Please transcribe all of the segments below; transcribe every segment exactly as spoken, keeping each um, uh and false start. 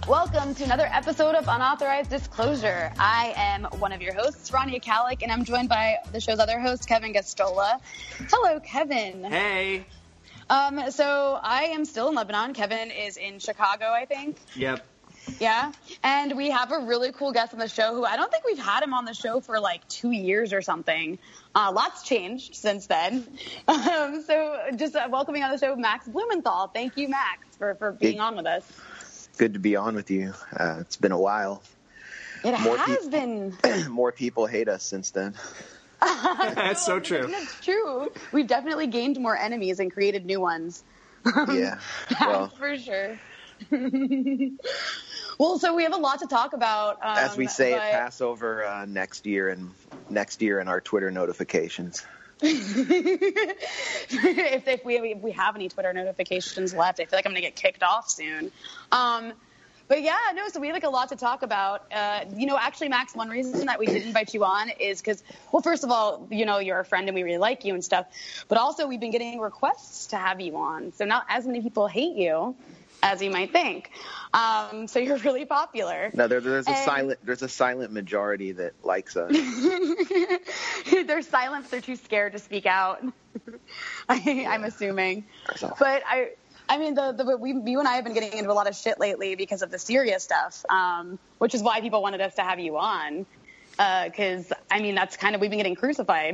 Welcome to another episode of Unauthorized Disclosure. I am one of your hosts, Rania Kalik, and I'm joined by the show's other host, Kevin Gastola. Hello, Kevin. Hey. Um, so I am still in Lebanon. Kevin is in Chicago, I think. Yep. Yeah. And we have a really cool guest on the show who I don't think we've had him on the show for like two years or something. Uh, lots changed since then. Um, so just uh, welcoming on the show, Max Blumenthal. Thank you, Max, for, for being on with us. Good to be on with you. Uh, it's been a while. It more has pe- been. More people hate us since then. That's so true. That's true. We've definitely gained more enemies and created new ones. Yeah. That's well, for sure. Well, so we have a lot to talk about. Um, as we say but... at Passover uh, next year and next year in our Twitter notifications. if, if we if we have any Twitter notifications left, I feel like I'm going to get kicked off soon. Um, but yeah, no, so we have like a lot to talk about. Uh, you know, actually, Max, one reason that we did invite you on is because, well, first of all, you know, you're a friend and we really like you and stuff. But also we've been getting requests to have you on. So not as many people hate you as you might think. Um, so you're really popular. No, there, there's a and... silent there's a silent majority that likes us. They're silent, but they're too scared to speak out. I, yeah. I'm assuming. But I, I mean, the, the we, you and I have been getting into a lot of shit lately because of the Syria stuff, um, which is why people wanted us to have you on. Because uh, I mean, that's kind of we've been getting crucified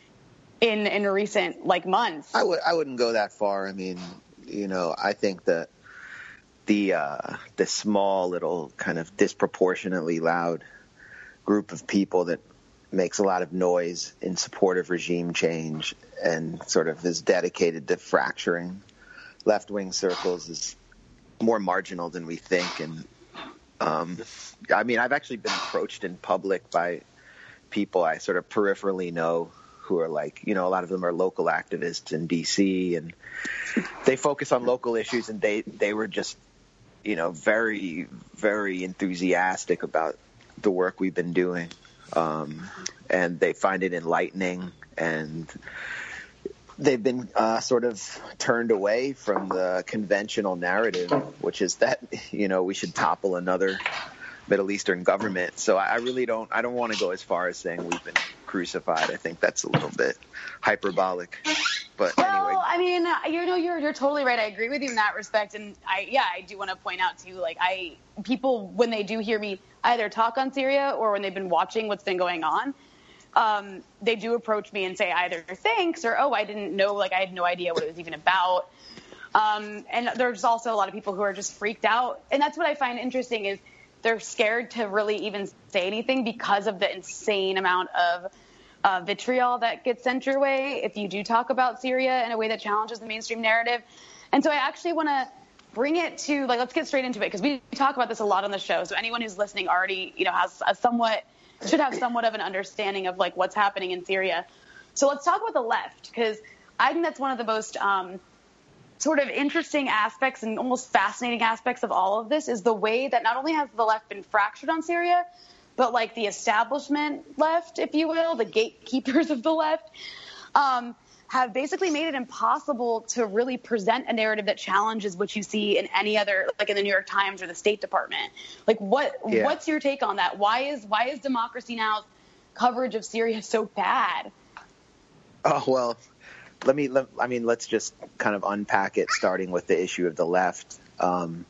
in in recent like months. I would I wouldn't go that far. I mean, you know, I think that. The uh, the small little kind of disproportionately loud group of people that makes a lot of noise in support of regime change and sort of is dedicated to fracturing left-wing circles is more marginal than we think. And um, I mean, I've actually been approached in public by people I sort of peripherally know who are like, you know, a lot of them are local activists in D C and they focus on local issues, and they, they were just you know, very, very enthusiastic about the work we've been doing. Um, and they find it enlightening, and they've been uh, sort of turned away from the conventional narrative, which is that, you know, we should topple another Middle Eastern government. So I really don't, I don't want to go as far as saying we've been crucified. I think that's a little bit hyperbolic. But well, anyway. I mean, you know, you're you're totally right. I agree with you in that respect, and I yeah, I do want to point out too, like I people when they do hear me either talk on Syria or when they've been watching what's been going on, um, they do approach me and say either thanks or oh, I didn't know, like I had no idea what it was even about. Um, and there's also a lot of people who are just freaked out, and that's what I find interesting is they're scared to really even say anything because of the insane amount of Uh, vitriol that gets sent your way if you do talk about Syria in a way that challenges the mainstream narrative. And so I actually want to bring it to, like, let's get straight into it, because we talk about this a lot on the show. So anyone who's listening already, you know, has a somewhat, should have somewhat of an understanding of, like, what's happening in Syria. So let's talk about the left, because I think that's one of the most um, sort of interesting aspects and almost fascinating aspects of all of this is the way that not only has the left been fractured on Syria, but like the establishment left, if you will, the gatekeepers of the left, um, have basically made it impossible to really present a narrative that challenges what you see in any other, like in the New York Times or the State Department. Like, what yeah. what's your take on that? Why is why is Democracy Now's coverage of Syria so bad? Oh well, let me. Let, I mean, let's just kind of unpack it, starting with the issue of the left. Um,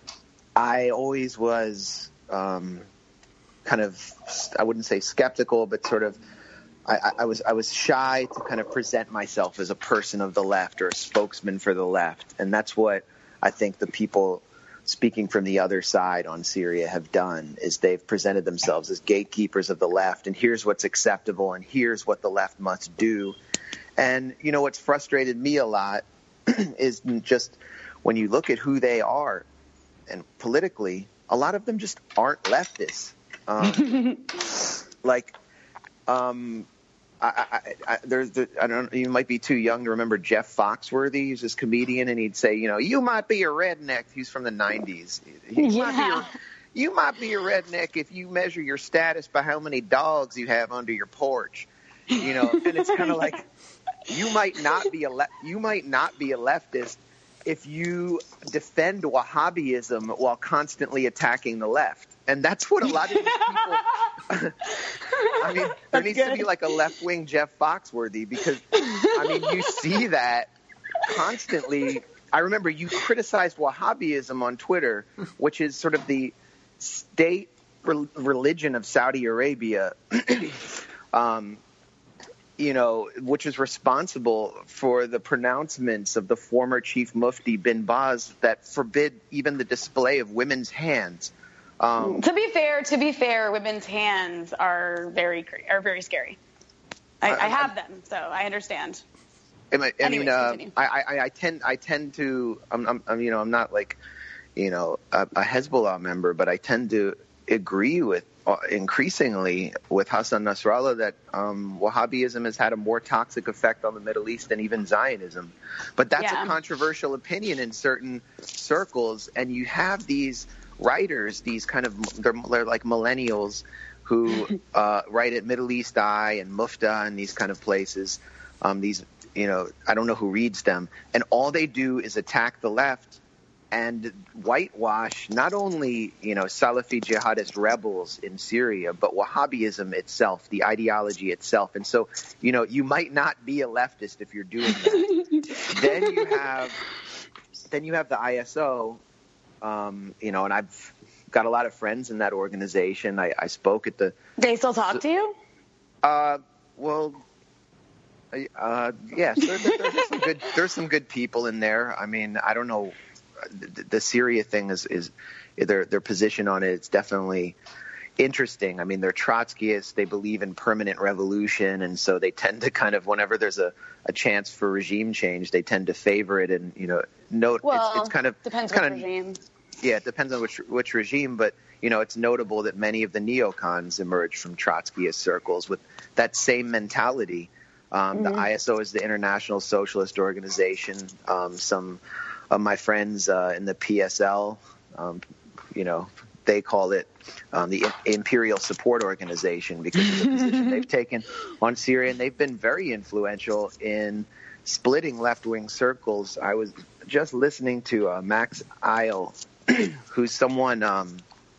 I always was. Um, kind of, I wouldn't say skeptical, but sort of, I, I was I was shy to kind of present myself as a person of the left or a spokesman for the left. And that's what I think the people speaking from the other side on Syria have done, is they've presented themselves as gatekeepers of the left. And here's what's acceptable, and here's what the left must do. And, you know, what's frustrated me a lot is just when you look at who they are, and politically, a lot of them just aren't leftists. Um, like, um, I, I, I, there's, the, I don't, you might be too young to remember Jeff Foxworthy. He's this comedian, and he'd say, you know, you might be a redneck. He's from the nineties. He yeah. might be a, you might be a redneck if you measure your status by how many dogs you have under your porch. You know, and it's kind of like, you might not be a le- you might not be a leftist, if you defend Wahhabism while constantly attacking the left. And that's what a lot of these people I mean, there That's needs good. to be like a left-wing Jeff Foxworthy, because, I mean, you see that constantly. I remember you criticized Wahhabism on Twitter, which is sort of the state re- religion of Saudi Arabia, um, you know, which is responsible for the pronouncements of the former Chief Mufti bin Baz that forbid even the display of women's hands. Um, to be fair, to be fair, women's hands are very cr- are very scary. I, I, I have them, so I understand. I, I Anyways, mean, uh, continue. I, I, I tend, I tend to, I'm, I'm, I'm, you know, I'm not like, you know, a, a Hezbollah member, but I tend to agree with uh, increasingly with Hassan Nasrallah that um, Wahhabism has had a more toxic effect on the Middle East than even Zionism. But that's Yeah. a controversial opinion in certain circles, and you have these writers, these kind of, they're, they're like millennials who uh, write at Middle East Eye and Mufta and these kind of places. Um, these, you know, I don't know who reads them, and all they do is attack the left and whitewash not only, you know, Salafi jihadist rebels in Syria, but Wahhabism itself, the ideology itself. And so, you know, you might not be a leftist if you're doing that. then you have, then you have the I S O. Um, you know, and I've got a lot of friends in that organization. I, I spoke at the. They still talk to you? Uh, well, uh, yes, there, there, there's some good. There's some good people in there. I mean, I don't know. The, the Syria thing is is their their position on it. It's definitely interesting. I mean, they're Trotskyists. They believe in permanent revolution, and so they tend to kind of, whenever there's a, a chance for regime change, they tend to favor it. And you know, note Well, it's, it's kind of depends it's what kind of, regime. Yeah, it depends on which which regime, but you know, it's notable that many of the neocons emerged from Trotskyist circles with that same mentality. Um, Mm-hmm. The I S O is the International Socialist Organization. Um, some of my friends uh, in the P S L, um, you know, they call it um, the Imperial Support Organization because of the position they've taken on Syria, and they've been very influential in splitting left-wing circles. I was just listening to uh, Max Eil, who's someone um,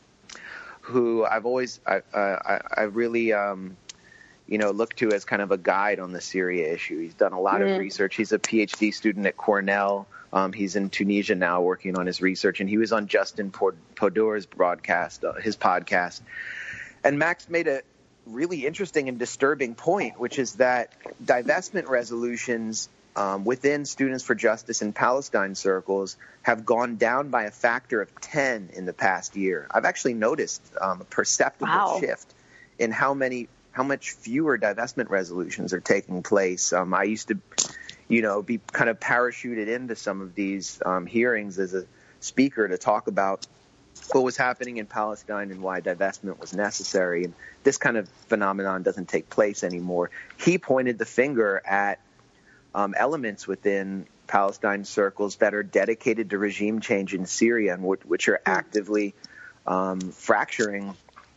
who I've always, I, I, I really, um, you know, looked to as kind of a guide on the Syria issue. He's done a lot Mm-hmm. of research. He's a PhD student at Cornell. Um, he's in Tunisia now working on his research, and he was on Justin Podor's broadcast, uh, his podcast. And Max made a really interesting and disturbing point, which is that divestment resolutions um, within Students for Justice in Palestine circles have gone down by a factor of ten in the past year. I've actually noticed um, a perceptible Wow. shift in how many, how much fewer divestment resolutions are taking place. Um, I used to, you know, be kind of parachuted into some of these um, hearings as a speaker to talk about what was happening in Palestine and why divestment was necessary. And this kind of phenomenon doesn't take place anymore. He pointed the finger at um, elements within Palestine circles that are dedicated to regime change in Syria and w- which are actively um, fracturing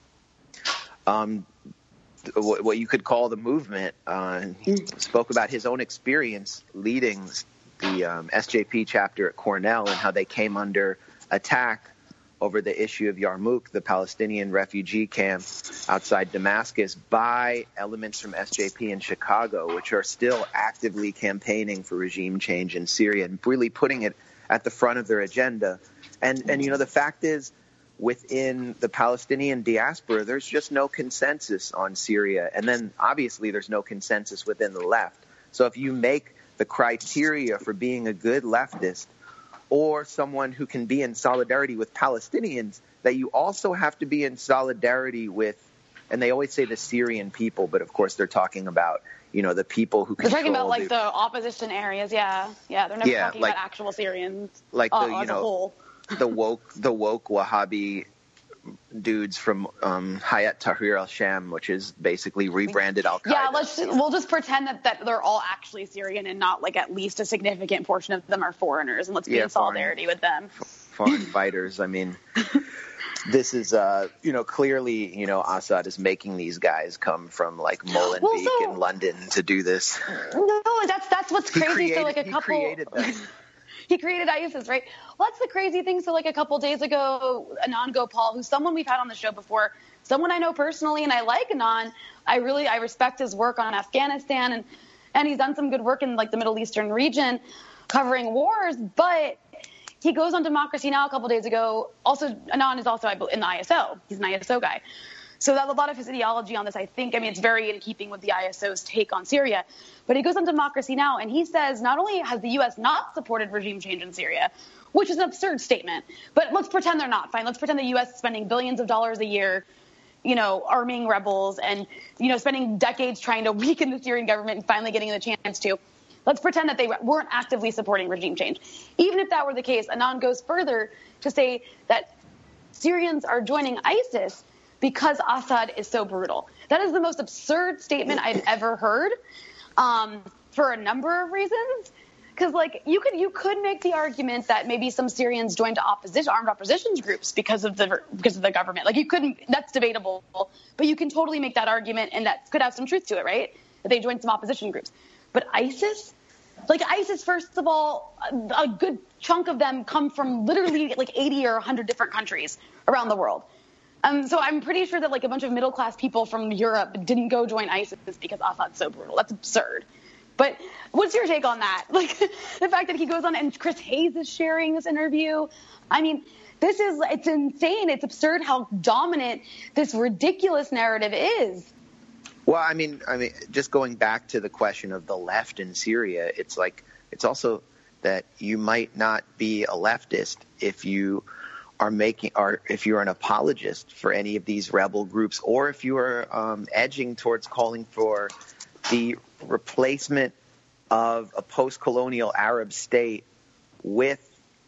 um, th- what you could call the movement. Uh, he spoke about his own experience leading the um, S J P chapter at Cornell and how they came under attack over the issue of Yarmouk, the Palestinian refugee camp outside Damascus, by elements from S J P in Chicago, which are still actively campaigning for regime change in Syria and really putting it at the front of their agenda. And, and you know, the fact is, within the Palestinian diaspora, there's just no consensus on Syria. And then, obviously, there's no consensus within the left. So if you make the criteria for being a good leftist or someone who can be in solidarity with Palestinians, that you also have to be in solidarity with, and they always say the Syrian people, but of course they're talking about, you know, the people who They're control talking about like the, the opposition areas, yeah, yeah. They're never Yeah, talking like- about actual Syrians, like uh, the, you as a know, whole. the woke, the woke Wahhabi dudes from um, Hayat Tahrir al-Sham, which is basically rebranded Al-Qaeda. Yeah, let's we'll just pretend that, that they're all actually Syrian and not like at least a significant portion of them are foreigners, and let's be Yeah, in solidarity with them. Foreign fighters. I mean, this is, uh, you know, clearly, you know, Assad is making these guys come from like Molenbeek Well, so- in London to do this. No, that's that's what's He crazy. created, so like a he couple. created them. he created ISIS, right? Well, that's the crazy thing. So like a couple days ago, Anand Gopal, who's someone we've had on the show before, someone I know personally, and I like Anand. I really, I respect his work on Afghanistan, and, and he's done some good work in like the Middle Eastern region covering wars, but he goes on Democracy Now! A couple days ago. Also, Anand is also in the I S O. He's an I S O guy. So that a lot of his ideology on this, I think, I mean, it's very in keeping with the I S O's take on Syria. But he goes on Democracy Now! And he says not only has the U S not supported regime change in Syria, which is an absurd statement, but let's pretend they're not. Fine, let's pretend the U S is spending billions of dollars a year, you know, arming rebels and, you know, spending decades trying to weaken the Syrian government and finally getting the chance to. Let's pretend that they weren't actively supporting regime change. Even if that were the case, Anand goes further to say that Syrians are joining ISIS because Assad is so brutal. That is the most absurd statement I've ever heard, um, for a number of reasons. Because, like, you could you could make the argument that maybe some Syrians joined opposition armed oppositions groups because of the because of the government. Like, you couldn't. That's debatable, but you can totally make that argument, and that could have some truth to it, right? That they joined some opposition groups. But ISIS, like ISIS, first of all, a, a good chunk of them come from literally like eighty or one hundred different countries around the world. Um, so I'm pretty sure that like a bunch of middle class people from Europe didn't go join ISIS because Assad's so brutal. That's absurd. But what's your take on that? Like the fact that he goes on and Chris Hayes is sharing this interview. I mean, this is, it's insane. It's absurd how dominant this ridiculous narrative is. Well, I mean, I mean, just going back to the question of the left in Syria, it's like, it's also that you might not be a leftist if you are making, or if you're an apologist for any of these rebel groups, or if you are um, edging towards calling for the replacement of a post-colonial Arab state with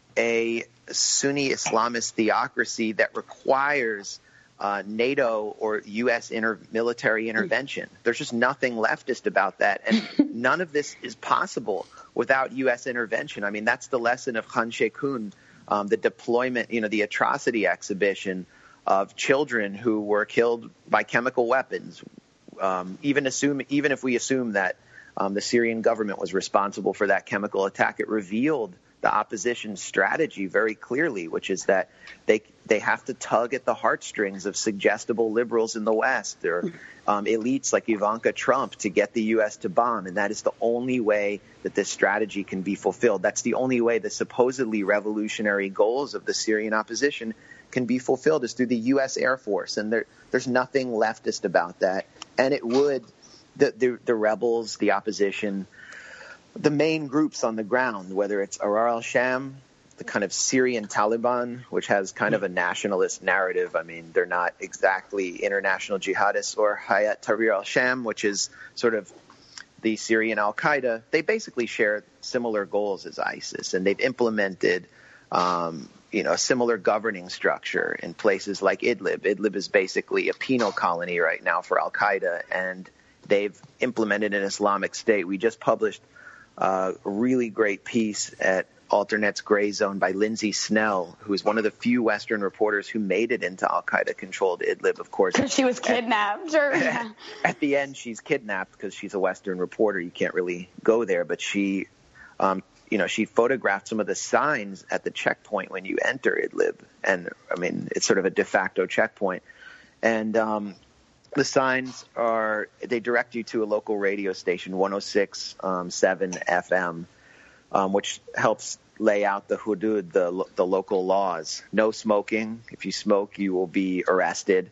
a Sunni Islamist theocracy that requires uh, NATO or U S inter- military intervention. There's just nothing leftist about that. And none of this is possible without U S intervention. I mean, that's the lesson of Khan Sheikhoun, um, the deployment, you know, the atrocity exhibition of children who were killed by chemical weapons. Um, even assume, even if we assume that um, the Syrian government was responsible for that chemical attack, it revealed the opposition's strategy very clearly, which is that they they have to tug at the heartstrings of suggestible liberals in the West or um, elites like Ivanka Trump to get the U S to bomb. And that is the only way that this strategy can be fulfilled. That's the only way the supposedly revolutionary goals of the Syrian opposition can be fulfilled, is through the U S Air Force. And there, there's nothing leftist about that. And it would, the, the, the rebels, the opposition, the main groups on the ground, whether it's Ahrar al-Sham, the kind of Syrian Taliban, which has kind of a nationalist narrative. I mean, they're not exactly international jihadists, or Hayat Tahrir al-Sham, which is sort of the Syrian al-Qaeda. They basically share similar goals as ISIS, and they've implemented um, you know, a similar governing structure in places like Idlib. Idlib is basically a penal colony right now for al-Qaeda, and they've implemented an Islamic State. We just published uh, a really great piece at Alternet's Gray Zone by Lindsay Snell, who is one of the few Western reporters who made it into al-Qaeda-controlled Idlib, of course. Because she was kidnapped. Or, yeah. At the end, she's kidnapped because she's a Western reporter. You can't really go there, but she um, you know, she photographed some of the signs at the checkpoint when you enter Idlib. And, I mean, it's sort of a de facto checkpoint. And um, the signs are, they direct you to a local radio station, one oh six point seven F M, um, which helps lay out the hudud, the, the local laws. No smoking. If you smoke, you will be arrested.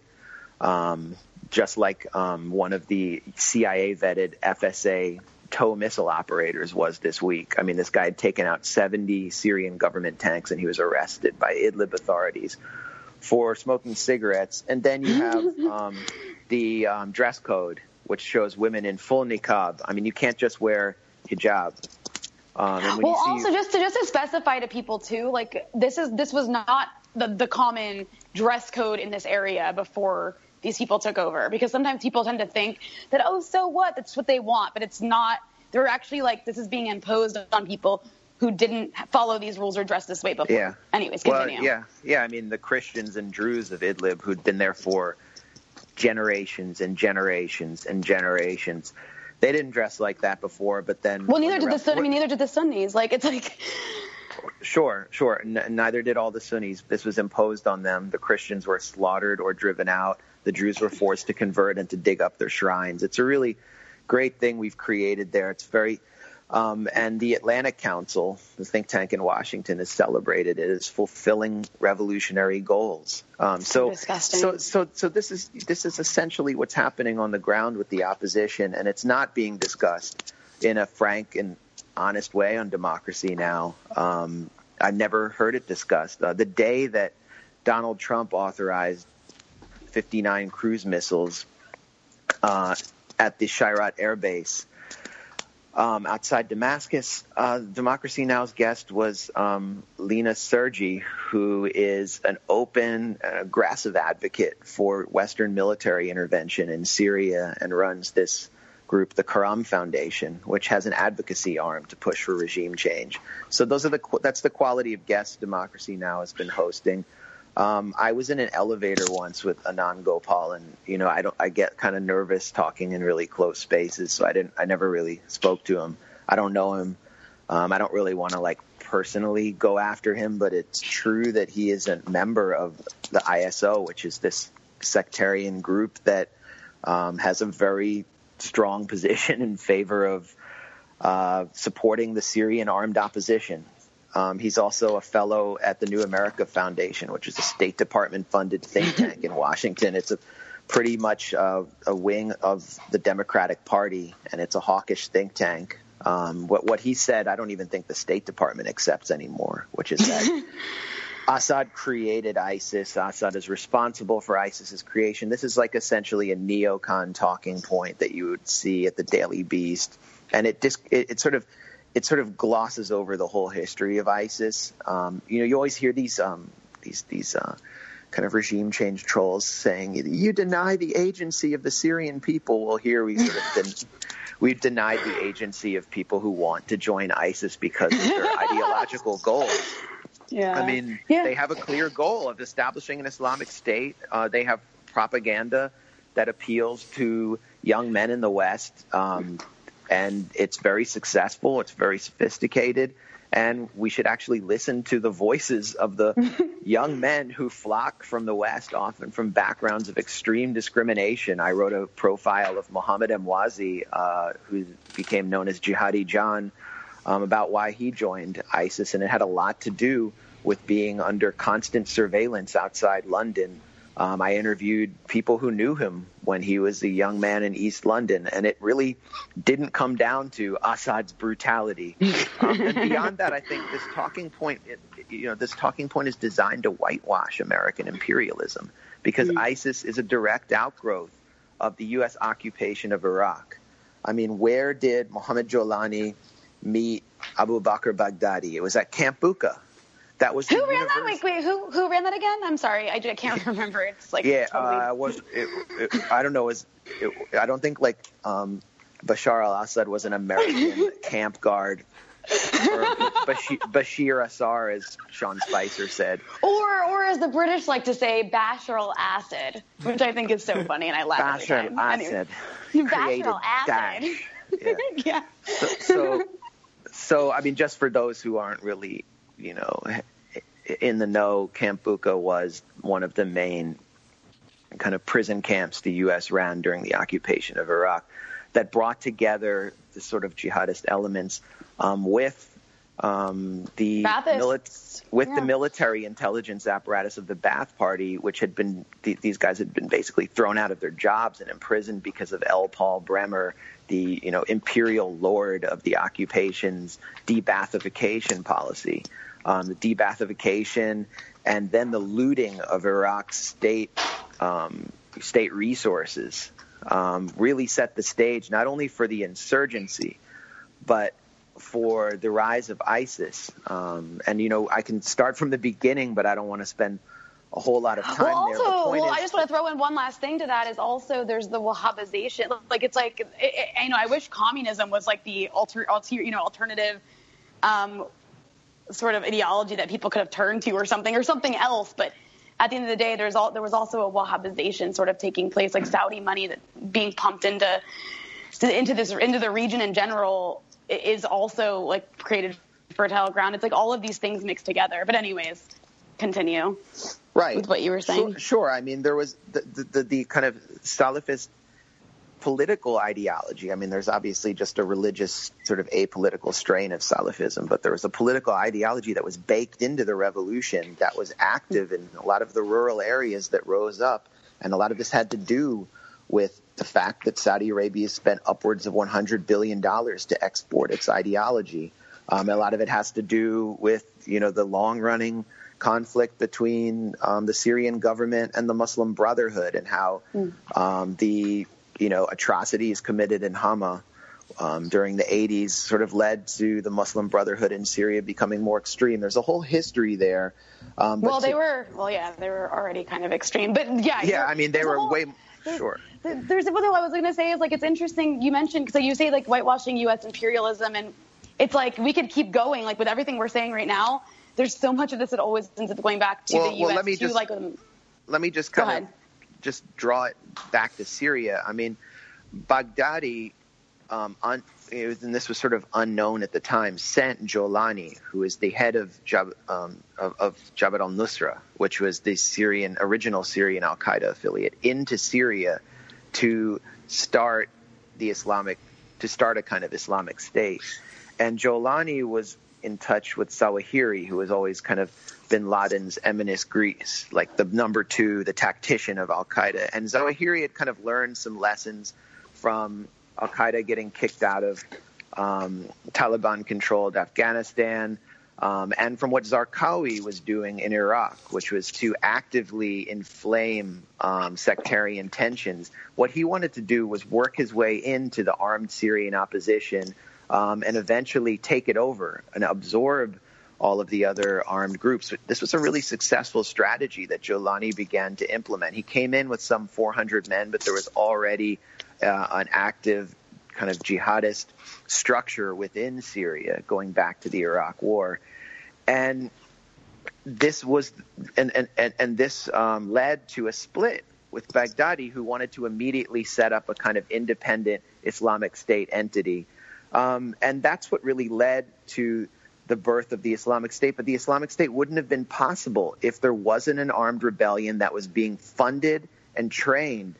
Um, just like um, one of the C I A-vetted F S A tow missile operators was this week. I mean, this guy had taken out seventy Syrian government tanks, and he was arrested by Idlib authorities for smoking cigarettes. And then you have um, the um, dress code, which shows women in full niqab. I mean, you can't just wear hijab. Um, and when well, you see, also just to just to specify to people too, like this is this was not the the common dress code in this area before these people took over, because sometimes people tend to think that, oh, so what? That's what they want. But it's not. They're actually like, this is being imposed on people who didn't follow these rules or dress this way before. Yeah. Anyways, continue. Well, yeah. Yeah. I mean, the Christians and Druze of Idlib who'd been there for generations and generations and generations. They didn't dress like that before, but then. Well, neither did the Sun. I mean, neither did the Sunnis. Like, it's like. Sure, sure. N- neither did all the Sunnis. This was imposed on them. The Christians were slaughtered or driven out. The Druze were forced to convert and to dig up their shrines. It's a really great thing we've created there. It's very, um, and the Atlantic Council, the think tank in Washington, has celebrated it as fulfilling revolutionary goals. Um, so, Disgusting. so, so, so this is this is essentially what's happening on the ground with the opposition, and it's not being discussed in a frank and honest way on Democracy Now! Um, I never heard it discussed. Uh, the day that Donald Trump authorized fifty-nine cruise missiles uh, at the Shayrat Air Base um, outside Damascus, uh, Democracy Now!'s guest was um, Lena Sergi, who is an open, aggressive advocate for Western military intervention in Syria and runs this group, the Karam Foundation, which has an advocacy arm to push for regime change. So those are the that's the quality of guests Democracy Now! Has been hosting. Um, I was in an elevator once with Anand Gopal, and you know I don't I get kind of nervous talking in really close spaces, so I didn't I never really spoke to him. I don't know him. Um, I don't really want to like personally go after him, but it's true that he is a member of the I S O, which is this sectarian group that um, has a very strong position in favor of uh, supporting the Syrian armed opposition. Um, he's also a fellow at the New America Foundation, which is a State Department-funded think tank in Washington. It's a pretty much uh, a wing of the Democratic Party, and it's a hawkish think tank. Um, what, what he said, I don't even think the State Department accepts anymore, which is that Assad created ISIS. Assad is responsible for ISIS's creation. This is like essentially a neocon talking point that you would see at the Daily Beast, and it dis- it, it sort of it sort of glosses over the whole history of ISIS. Um, you know, you always hear these um, these these uh, kind of regime change trolls saying, "You deny the agency of the Syrian people." Well, here we sort of den- we've denied the agency of people who want to join ISIS because of their ideological goals. Yeah. I mean, yeah. they have a clear goal of establishing an Islamic State. Uh, they have propaganda that appeals to young men in the West, um, and it's very successful. It's very sophisticated, and we should actually listen to the voices of the young men who flock from the West, often from backgrounds of extreme discrimination. I wrote a profile of Mohammed Emwazi, uh, who became known as Jihadi John, Um, about why he joined ISIS, and it had a lot to do with being under constant surveillance outside London. Um, I interviewed people who knew him when he was a young man in East London, and it really didn't come down to Assad's brutality. Um, and beyond that, I think this talking point, it, you know, this talking point is designed to whitewash American imperialism, because mm. ISIS is a direct outgrowth of the U S occupation of Iraq. I mean, where did Mohammed Jolani meet Abu Bakr Baghdadi? It was at Camp Bucca. That was who ran that? Wait, wait, who who ran that again? I'm sorry, I, I can't remember. It's like yeah, totally... uh, was it, it, I don't know. It was it, I don't think like um, Bashar al-Assad was an American camp guard, or Bashir, Bashir Assad, as Sean Spicer said, or or as the British like to say, Bashar al-Assad, which I think is so funny, and I laugh Bashar every time. al-Assad, anyway. Bashar al-Assad. Yeah. yeah. So, so, so I mean, just for those who aren't really, you know, in the know, Camp Bucca was one of the main kind of prison camps the U S ran during the occupation of Iraq that brought together the sort of jihadist elements um, with um, the mili- with yeah. the military intelligence apparatus of the Ba'ath Party, which had been th- these guys had been basically thrown out of their jobs and imprisoned because of L. Paul Bremer, the you know imperial lord of the occupation's de-Baathification policy. Um, the de-Baathification and then the looting of Iraq's state um, state resources um, really set the stage not only for the insurgency, but for the rise of ISIS. Um, and, you know, I can start from the beginning, but I don't want to spend a whole lot of time well, also, there. The point well, is, I just want to throw in one last thing to that is also there's the Wahhabization. Like, it's like, it, it, you know, I wish communism was like the alter, alter you know, alternative um, sort of ideology that people could have turned to or something or something else. But at the end of the day, there's all, there was also a Wahhabization sort of taking place, like Saudi money that being pumped into into this into the region in general is also like created fertile ground. It's like all of these things mixed together. But anyways, continue. Right. With what you were saying. Sure. sure. I mean, there was the, the, the, the kind of Salafist political ideology. I mean, there's obviously just a religious sort of apolitical strain of Salafism, but there was a political ideology that was baked into the revolution that was active in a lot of the rural areas that rose up. And a lot of this had to do with the fact that Saudi Arabia spent upwards of one hundred billion dollars to export its ideology. Um, a lot of it has to do with, you know, the long-running conflict between um, the Syrian government and the Muslim Brotherhood, and how um, the you know, atrocities committed in Hama um, during the eighties sort of led to the Muslim Brotherhood in Syria becoming more extreme. There's a whole history there. Um, well, they to, were, well, yeah, they were already kind of extreme, but yeah. Yeah, I mean, they were whole, way, there's, sure. There's what I was going to say is, like, it's interesting you mentioned, because you say, like, whitewashing U S imperialism, and it's like we could keep going, like, with everything we're saying right now. There's so much of this that always ends up going back to well, the U S. Well, let me to, just, like, um, let me just kind of just draw it back to Syria. I mean, Baghdadi, um, un, it was, and this was sort of unknown at the time, sent Jolani, who is the head of Jab, um, of, of Jabhat al-Nusra, which was the Syrian original Syrian al-Qaeda affiliate, into Syria to start the Islamic, to start a kind of Islamic state. And Jolani was in touch with Zawahiri, who has always kind of bin Laden's eminence Greece, like the number two, the tactician of al-Qaeda. And Zawahiri had kind of learned some lessons from al-Qaeda getting kicked out of um, Taliban-controlled Afghanistan, um, and from what Zarqawi was doing in Iraq, which was to actively inflame um, sectarian tensions. What he wanted to do was work his way into the armed Syrian opposition um, and eventually take it over and absorb all of the other armed groups. This was a really successful strategy that Jolani began to implement. He came in with some four hundred men, but there was already uh, an active kind of jihadist structure within Syria going back to the Iraq War. And this was, and, and, and, and this um, led to a split with Baghdadi, who wanted to immediately set up a kind of independent Islamic State entity. Um, and that's what really led to the birth of the Islamic State. But the Islamic State wouldn't have been possible if there wasn't an armed rebellion that was being funded and trained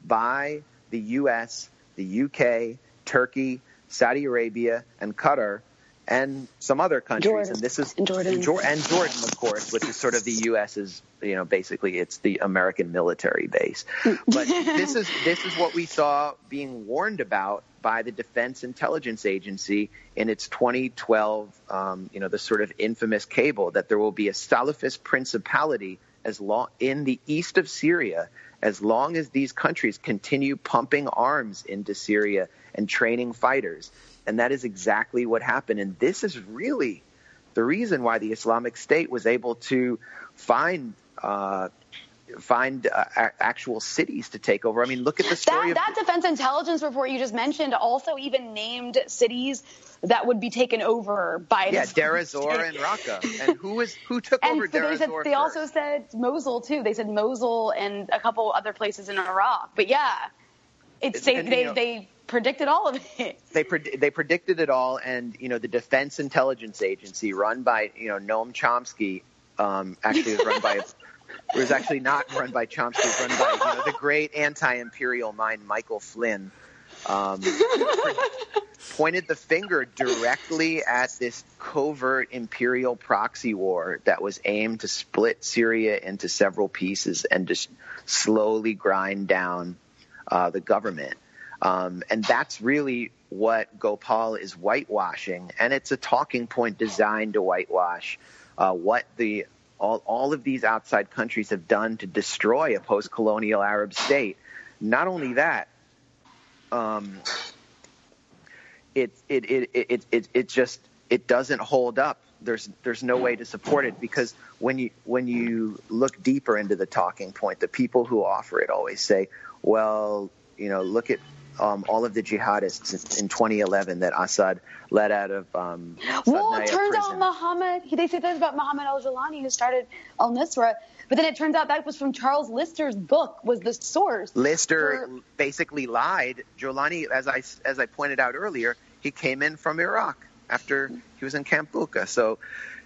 by the U S, the U K, Turkey, Saudi Arabia, and Qatar, and some other countries. Jordan. And this is and Jordan. And Jordan, of course, which is sort of the U S's, you know, basically it's the American military base. But this is this is what we saw being warned about by the Defense Intelligence Agency in its twenty twelve, um, you know, the sort of infamous cable, that there will be a Salafist principality as long in the east of Syria, as long as these countries continue pumping arms into Syria and training fighters. And that is exactly what happened. And this is really the reason why the Islamic State was able to find uh, find uh, actual cities to take over. I mean, look at the story that, of that Defense Intelligence report you just mentioned also even named cities that would be taken over by yeah, the Deir ez-Zor and Raqqa. And who was who took and over so Deir they, said, ez-Zor they first? also said Mosul too. They said Mosul and a couple other places in Iraq. But yeah, it's, they and, they, you know, they predicted all of it. They pred- they predicted it all, and you know the Defense Intelligence Agency, run by you know Noam Chomsky, um, actually was run by. It was actually not run by Chomsky. It was run by you know, the great anti-imperial mind Michael Flynn. Um, pointed the finger directly at this covert imperial proxy war that was aimed to split Syria into several pieces and just slowly grind down uh, the government. Um, and that's really what Gopal is whitewashing. And it's a talking point designed to whitewash uh, what the all, all of these outside countries have done to destroy a post-colonial Arab state. Not only that, um, it, it, it, it, it, it just it doesn't hold up. There's there's no way to support it, because when you when you look deeper into the talking point, the people who offer it always say, well, you know, look at Um, all of the jihadists in twenty eleven that Assad led out of um, Well, it turns prison. out Mohammed, they say that about Mohammed al-Jilani, who started al-Nusra, but then it turns out that was from Charles Lister's book, was the source. Lister for... basically lied. Jolani, as I, as I pointed out earlier, he came in from Iraq. after he was in Camp Bucca. So,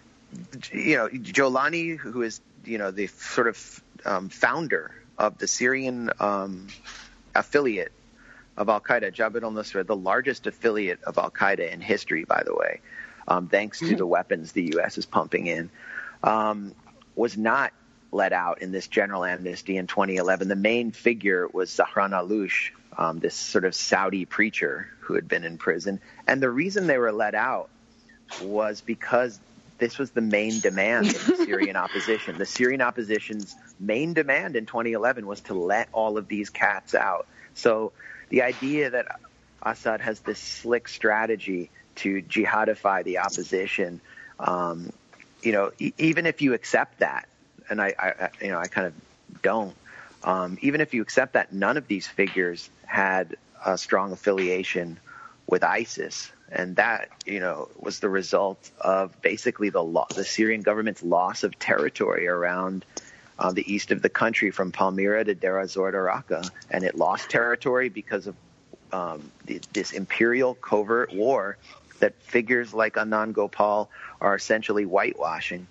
you know, Jolani, who is, you know, the sort of um, founder of the Syrian um, affiliate of Al-Qaeda, Jabhat al-Nusra, the largest affiliate of Al-Qaeda in history, by the way, um, thanks to the weapons the U S is pumping in, um, was not let out in this general amnesty in twenty eleven. The main figure was Zahran Aloush, um, this sort of Saudi preacher who had been in prison. And the reason they were let out was because this was the main demand of the Syrian opposition. The Syrian opposition's main demand in twenty eleven was to let all of these cats out. So the idea that Assad has this slick strategy to jihadify the opposition, um, you know, e- even if you accept that, and I, I, you know, I kind of don't, um, even if you accept that none of these figures had a strong affiliation with ISIS, and that, you know, was the result of basically the lo- the Syrian government's loss of territory around uh, the east of the country from Palmyra to Deir ez-Zor to Raqqa, and it lost territory because of um, the, this imperial covert war that figures like Anand Gopal are essentially whitewashing.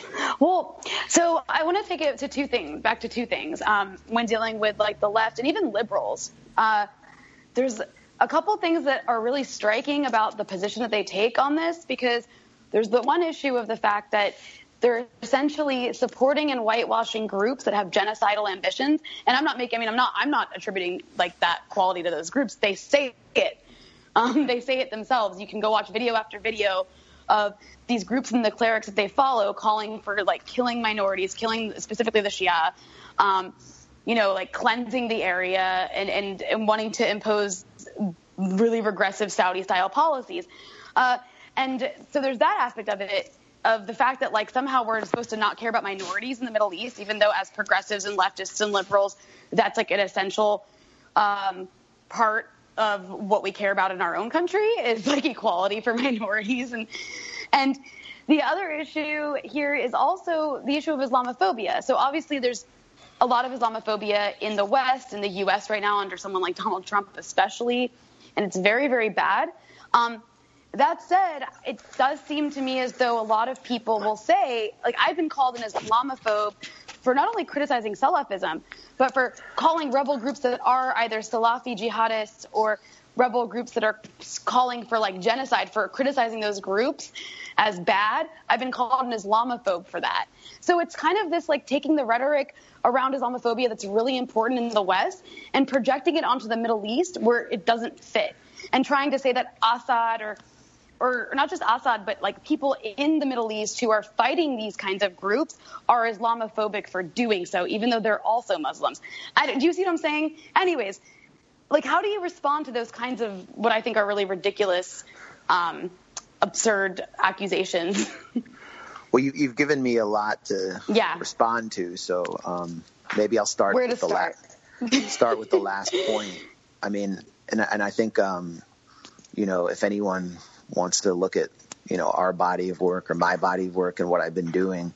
Well, so I want to take it to two things, back to two things. Um, when dealing with like the left and even liberals, uh, there's a couple things that are really striking about the position that they take on this, because there's the one issue of the fact that they're essentially supporting and whitewashing groups that have genocidal ambitions. And I'm not making, I mean, I'm not, I'm not attributing like that quality to those groups. They say it. Um, they say it themselves. You can go watch video after video of these groups and the clerics that they follow calling for like killing minorities, killing specifically the Shia, um, you know, like cleansing the area and, and, and wanting to impose really regressive Saudi-style policies. Uh, and so there's that aspect of it, of the fact that like somehow we're supposed to not care about minorities in the Middle East, even though as progressives and leftists and liberals, that's like an essential um, part of what we care about in our own country is like equality for minorities. And and the other issue here is also the issue of Islamophobia. So obviously there's a lot of Islamophobia in the West, in the U S right now under someone like Donald Trump especially, and it's very, very bad. Um, that said, it does seem to me as though a lot of people will say, like I've been called an Islamophobe for not only criticizing Salafism, but for calling rebel groups that are either Salafi jihadists or rebel groups that are calling for like genocide, for criticizing those groups as bad. I've been called an Islamophobe for that. So it's kind of this like taking the rhetoric around Islamophobia that's really important in the West and projecting it onto the Middle East where it doesn't fit, and trying to say that Assad or or not just Assad, but like people in the Middle East who are fighting these kinds of groups are Islamophobic for doing so, even though they're also Muslims. I, do you see what I'm saying? Anyways, like how do you respond to those kinds of what I think are really ridiculous, um, absurd accusations? Well, you, you've given me a lot to yeah. respond to, so um, maybe I'll start Where with to the start? last. Start with the last point. I mean, and and I think um, you know, if anyone wants to look at, you know, our body of work or my body of work and what I've been doing,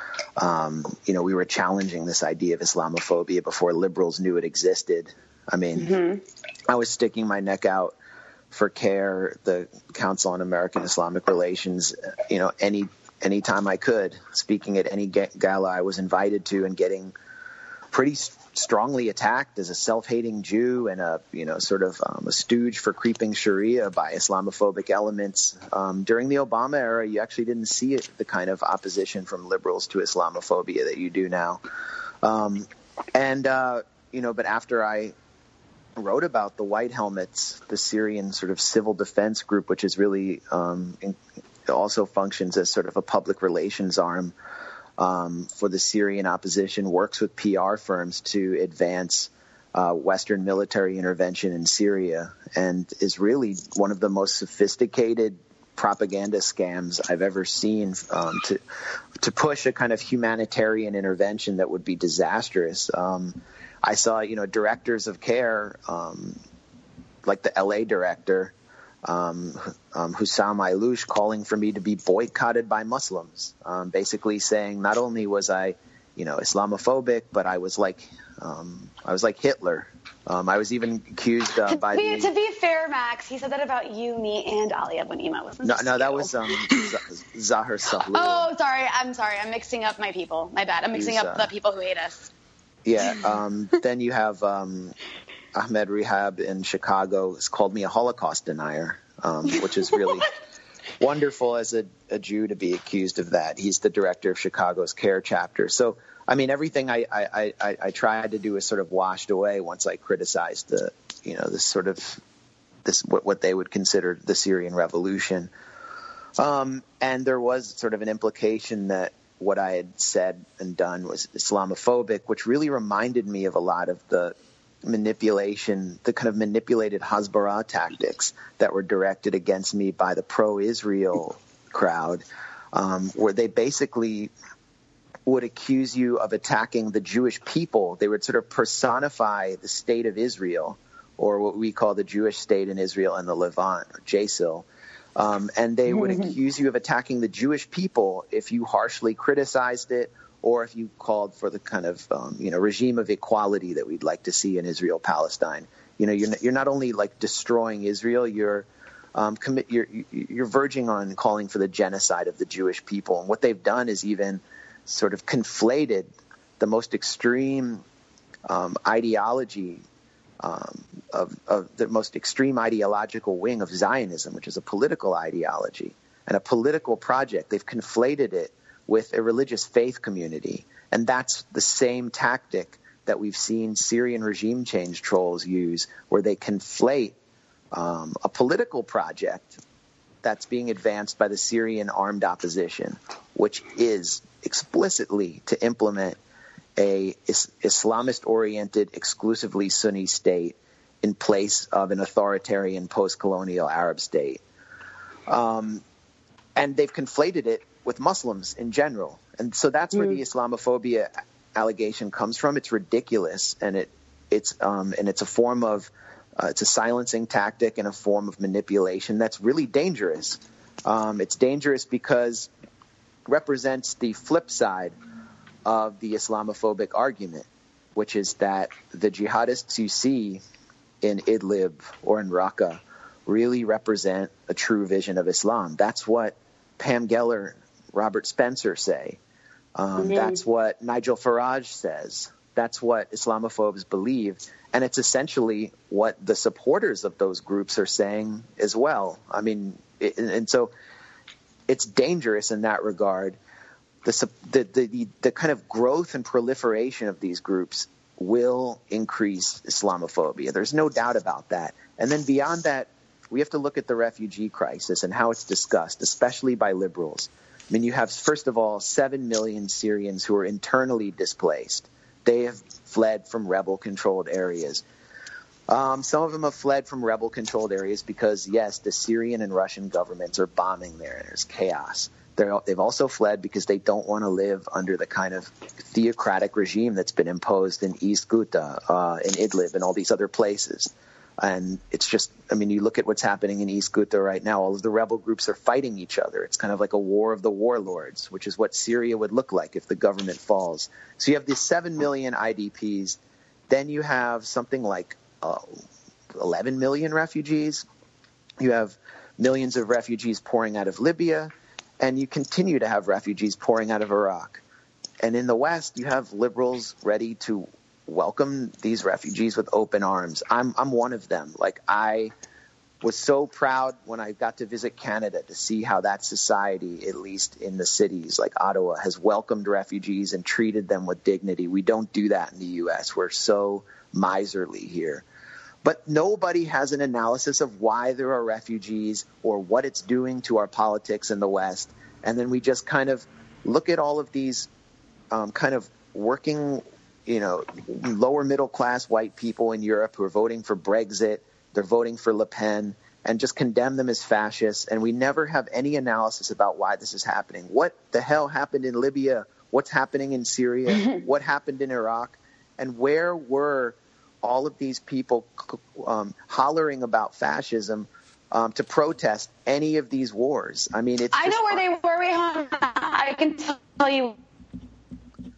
um, you know, we were challenging this idea of Islamophobia before liberals knew it existed. I mean, mm-hmm. I was sticking my neck out for CARE, the Council on American Islamic Relations, you know, any any time I could, speaking at any gala I was invited to, and getting pretty strongly attacked as a self-hating Jew and a, you know, sort of um, a stooge for creeping Sharia by Islamophobic elements. Um, during the Obama era, you actually didn't see it, the kind of opposition from liberals to Islamophobia that you do now. Um, and, uh, you know, but after I wrote about the White Helmets, the Syrian sort of civil defense group, which is really um, in, also functions as sort of a public relations arm Um, for the Syrian opposition, works with P R firms to advance uh, Western military intervention in Syria, and is really one of the most sophisticated propaganda scams I've ever seen um, to to push a kind of humanitarian intervention that would be disastrous. Um, I saw, you know, directors of CARE, um, like the L A director, Um, um, Hussam Ayloush, calling for me to be boycotted by Muslims, um, basically saying not only was I, you know, Islamophobic, but I was like, um, I was like Hitler, Um, I was even accused uh, by to be, the... To be fair, Max, he said that about you, me, and Ali Abunimah. Wasn't No, just no, you. that was um, Z- Zahir Sahlul. Oh, sorry. I'm sorry. I'm mixing up my people. My bad. I'm mixing He's, up uh, the people who hate us. Yeah. Um, then you have um, Ahmed Rehab in Chicago has called me a Holocaust denier, um, which is really wonderful as a, a Jew to be accused of that. He's the director of Chicago's CARE chapter. So, I mean, everything I, I, I, I tried to do is sort of washed away once I criticized the, you know, this sort of this what, what they would consider the Syrian revolution. Um, and there was sort of an implication that what I had said and done was Islamophobic, which really reminded me of a lot of the manipulation, the kind of manipulated Hasbara tactics that were directed against me by the pro-Israel crowd, um, where they basically would accuse you of attacking the Jewish people. They would sort of personify the state of Israel, or what we call the Jewish state in Israel and the Levant, or J S I L. Um, and they would accuse you of attacking the Jewish people if you harshly criticized it, or if you called for the kind of um, you know regime of equality that we'd like to see in Israel-Palestine. You know, you're not, you're not only like destroying Israel, you're um, commit you're you're verging on calling for the genocide of the Jewish people. And what they've done is even sort of conflated the most extreme um, ideology um, of, of the most extreme ideological wing of Zionism, which is a political ideology and a political project. They've conflated it with a religious faith community. And that's the same tactic that we've seen Syrian regime change trolls use, where they conflate um, a political project that's being advanced by the Syrian armed opposition, which is explicitly to implement a is- Islamist-oriented, exclusively Sunni state in place of an authoritarian post-colonial Arab state. Um, and they've conflated it with Muslims in general. And so that's where mm. the Islamophobia allegation comes from. It's ridiculous, and it it's um, and it's a form of uh, it's a silencing tactic and a form of manipulation that's really dangerous. Um, it's dangerous because it represents the flip side of the Islamophobic argument, which is that the jihadists you see in Idlib or in Raqqa really represent a true vision of Islam. That's what Pam Geller, Robert Spencer say. Um, mm-hmm. That's what Nigel Farage says. That's what Islamophobes believe. And it's essentially what the supporters of those groups are saying as well. I mean, it, and so it's dangerous in that regard. The, the, the, the kind of growth and proliferation of these groups will increase Islamophobia. There's no doubt about that. And then beyond that, we have to look at the refugee crisis and how it's discussed, especially by liberals. I mean, you have, first of all, seven million Syrians who are internally displaced. They have fled from rebel-controlled areas. Um, some of them have fled from rebel-controlled areas because, yes, the Syrian and Russian governments are bombing there and there's chaos. They're, they've also fled because they don't want to live under the kind of theocratic regime that's been imposed in East Ghouta, uh, in Idlib, and all these other places. And it's just, I mean, you look at what's happening in East Ghouta right now. All of the rebel groups are fighting each other. It's kind of like a war of the warlords, which is what Syria would look like if the government falls. So you have these seven million I D Ps. Then you have something like uh, eleven million refugees. You have millions of refugees pouring out of Libya. And you continue to have refugees pouring out of Iraq. And in the West, you have liberals ready to welcome these refugees with open arms. I'm I'm one of them. Like, I was so proud when I got to visit Canada to see how that society, at least in the cities like Ottawa, has welcomed refugees and treated them with dignity. We don't do that in the U S. We're so miserly here. But nobody has an analysis of why there are refugees or what it's doing to our politics in the West. And then we just kind of look at all of these um, kind of working, you know, lower middle class white people in Europe who are voting for Brexit. They're voting for Le Pen, and just condemn them as fascists. And we never have any analysis about why this is happening. What the hell happened in Libya? What's happening in Syria? What happened in Iraq? And where were all of these people um, hollering about fascism um, to protest any of these wars? I mean, it's I just, know where they were, Rehan. I can tell you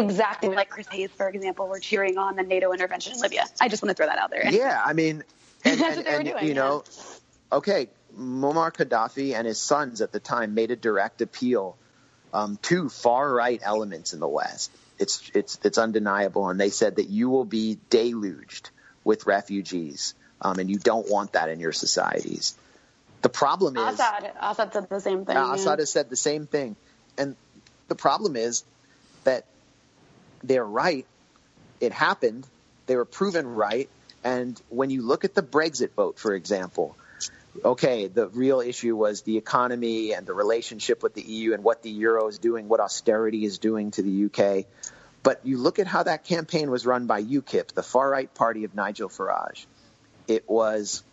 exactly like Chris Hayes, for example, were cheering on the NATO intervention in Libya. I just want to throw that out there. Yeah, I mean, and, that's and, what they were and, doing. You know, yeah. okay, Muammar Gaddafi and his sons at the time made a direct appeal um, to far-right elements in the West. It's it's it's undeniable, and they said that you will be deluged with refugees, um, and you don't want that in your societies. The problem is Assad. Assad said the same thing. Uh, yeah. Assad has said the same thing, and the problem is that they're right. It happened. They were proven right. And when you look at the Brexit vote, for example, okay, the real issue was the economy and the relationship with the E U and what the euro is doing, what austerity is doing to the U K. But you look at how that campaign was run by UKIP, the far-right party of Nigel Farage. It was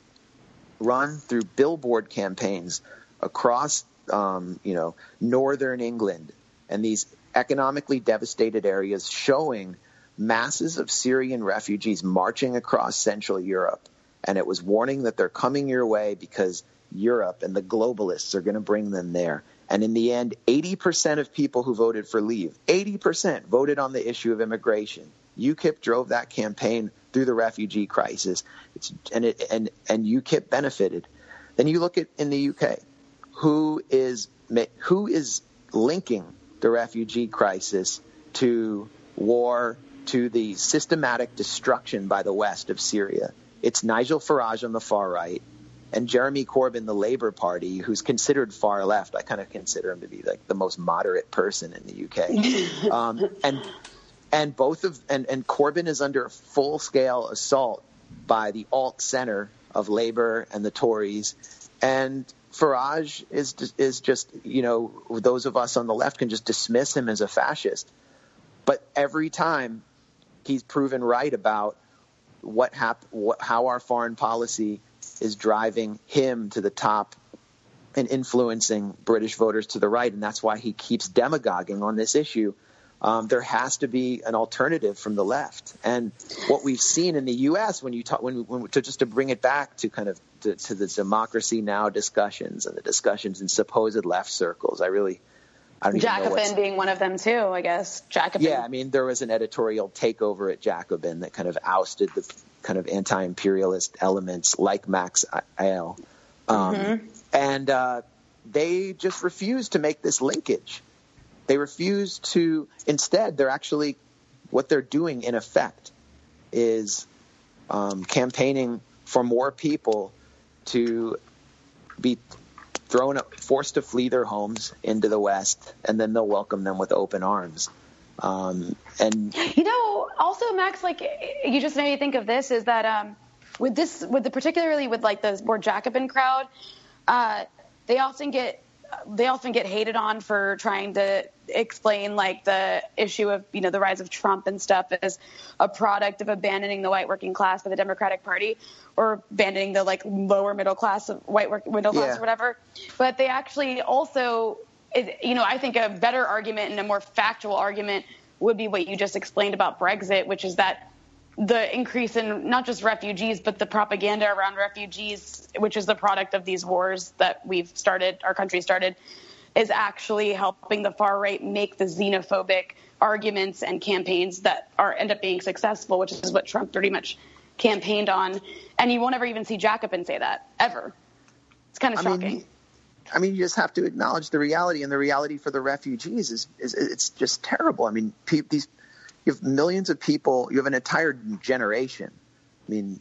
run through billboard campaigns across, um, you know, northern England and these economically devastated areas, showing masses of Syrian refugees marching across Central Europe. And it was warning that they're coming your way because Europe and the globalists are going to bring them there. And in the end, eighty percent of people who voted for Leave, eighty percent voted on the issue of immigration. UKIP drove that campaign through the refugee crisis, it's, and, it, and, and UKIP benefited. Then you look at in the U K, who is who is linking the refugee crisis to war, to the systematic destruction by the West of Syria. It's Nigel Farage on the far right and Jeremy Corbyn, the Labour Party, who's considered far left. I kind of consider him to be like the most moderate person in the U K. Um, and and both of and, and Corbyn is under full scale assault by the alt center of Labour and the Tories. And Farage is is just, you know, those of us on the left can just dismiss him as a fascist. But every time he's proven right about what hap- what, how our foreign policy is driving him to the top and influencing British voters to the right, and that's why he keeps demagoguing on this issue. Um, there has to be an alternative from the left, and what we've seen in the U S when you talk, when, when to just to bring it back to kind of to, to the Democracy Now! Discussions and the discussions in supposed left circles, I really. I don't Jacobin even know being one of them too, I guess. Jacobin. Yeah, I mean, there was an editorial takeover at Jacobin that kind of ousted the kind of anti-imperialist elements like Max Eyal. Um, mm-hmm. And uh, they just refused to make this linkage. They refused to – instead, they're actually – what they're doing in effect is um, campaigning for more people to be – thrown up, forced to flee their homes into the West, and then they'll welcome them with open arms. Um, and you know, also Max, like you just made me think of this, is that um, with this, with the particularly with like the more Jacobin crowd, uh, they often get they often get hated on for trying to explain like the issue of, you know, the rise of Trump and stuff as a product of abandoning the white working class by the Democratic Party, or abandoning the like lower middle class of white work, middle class yeah. or whatever. But they actually also, you know, I think a better argument and a more factual argument would be what you just explained about Brexit, which is that the increase in not just refugees, but the propaganda around refugees, which is the product of these wars that we've started, our country started, is actually helping the far right make the xenophobic arguments and campaigns that are end up being successful, which is what Trump pretty much campaigned on. And you won't ever even see Jacobin say that, ever. It's kind of I shocking. Mean, I mean, you just have to acknowledge the reality, and the reality for the refugees is, is it's just terrible. I mean, pe- these you have millions of people, you have an entire generation, I mean,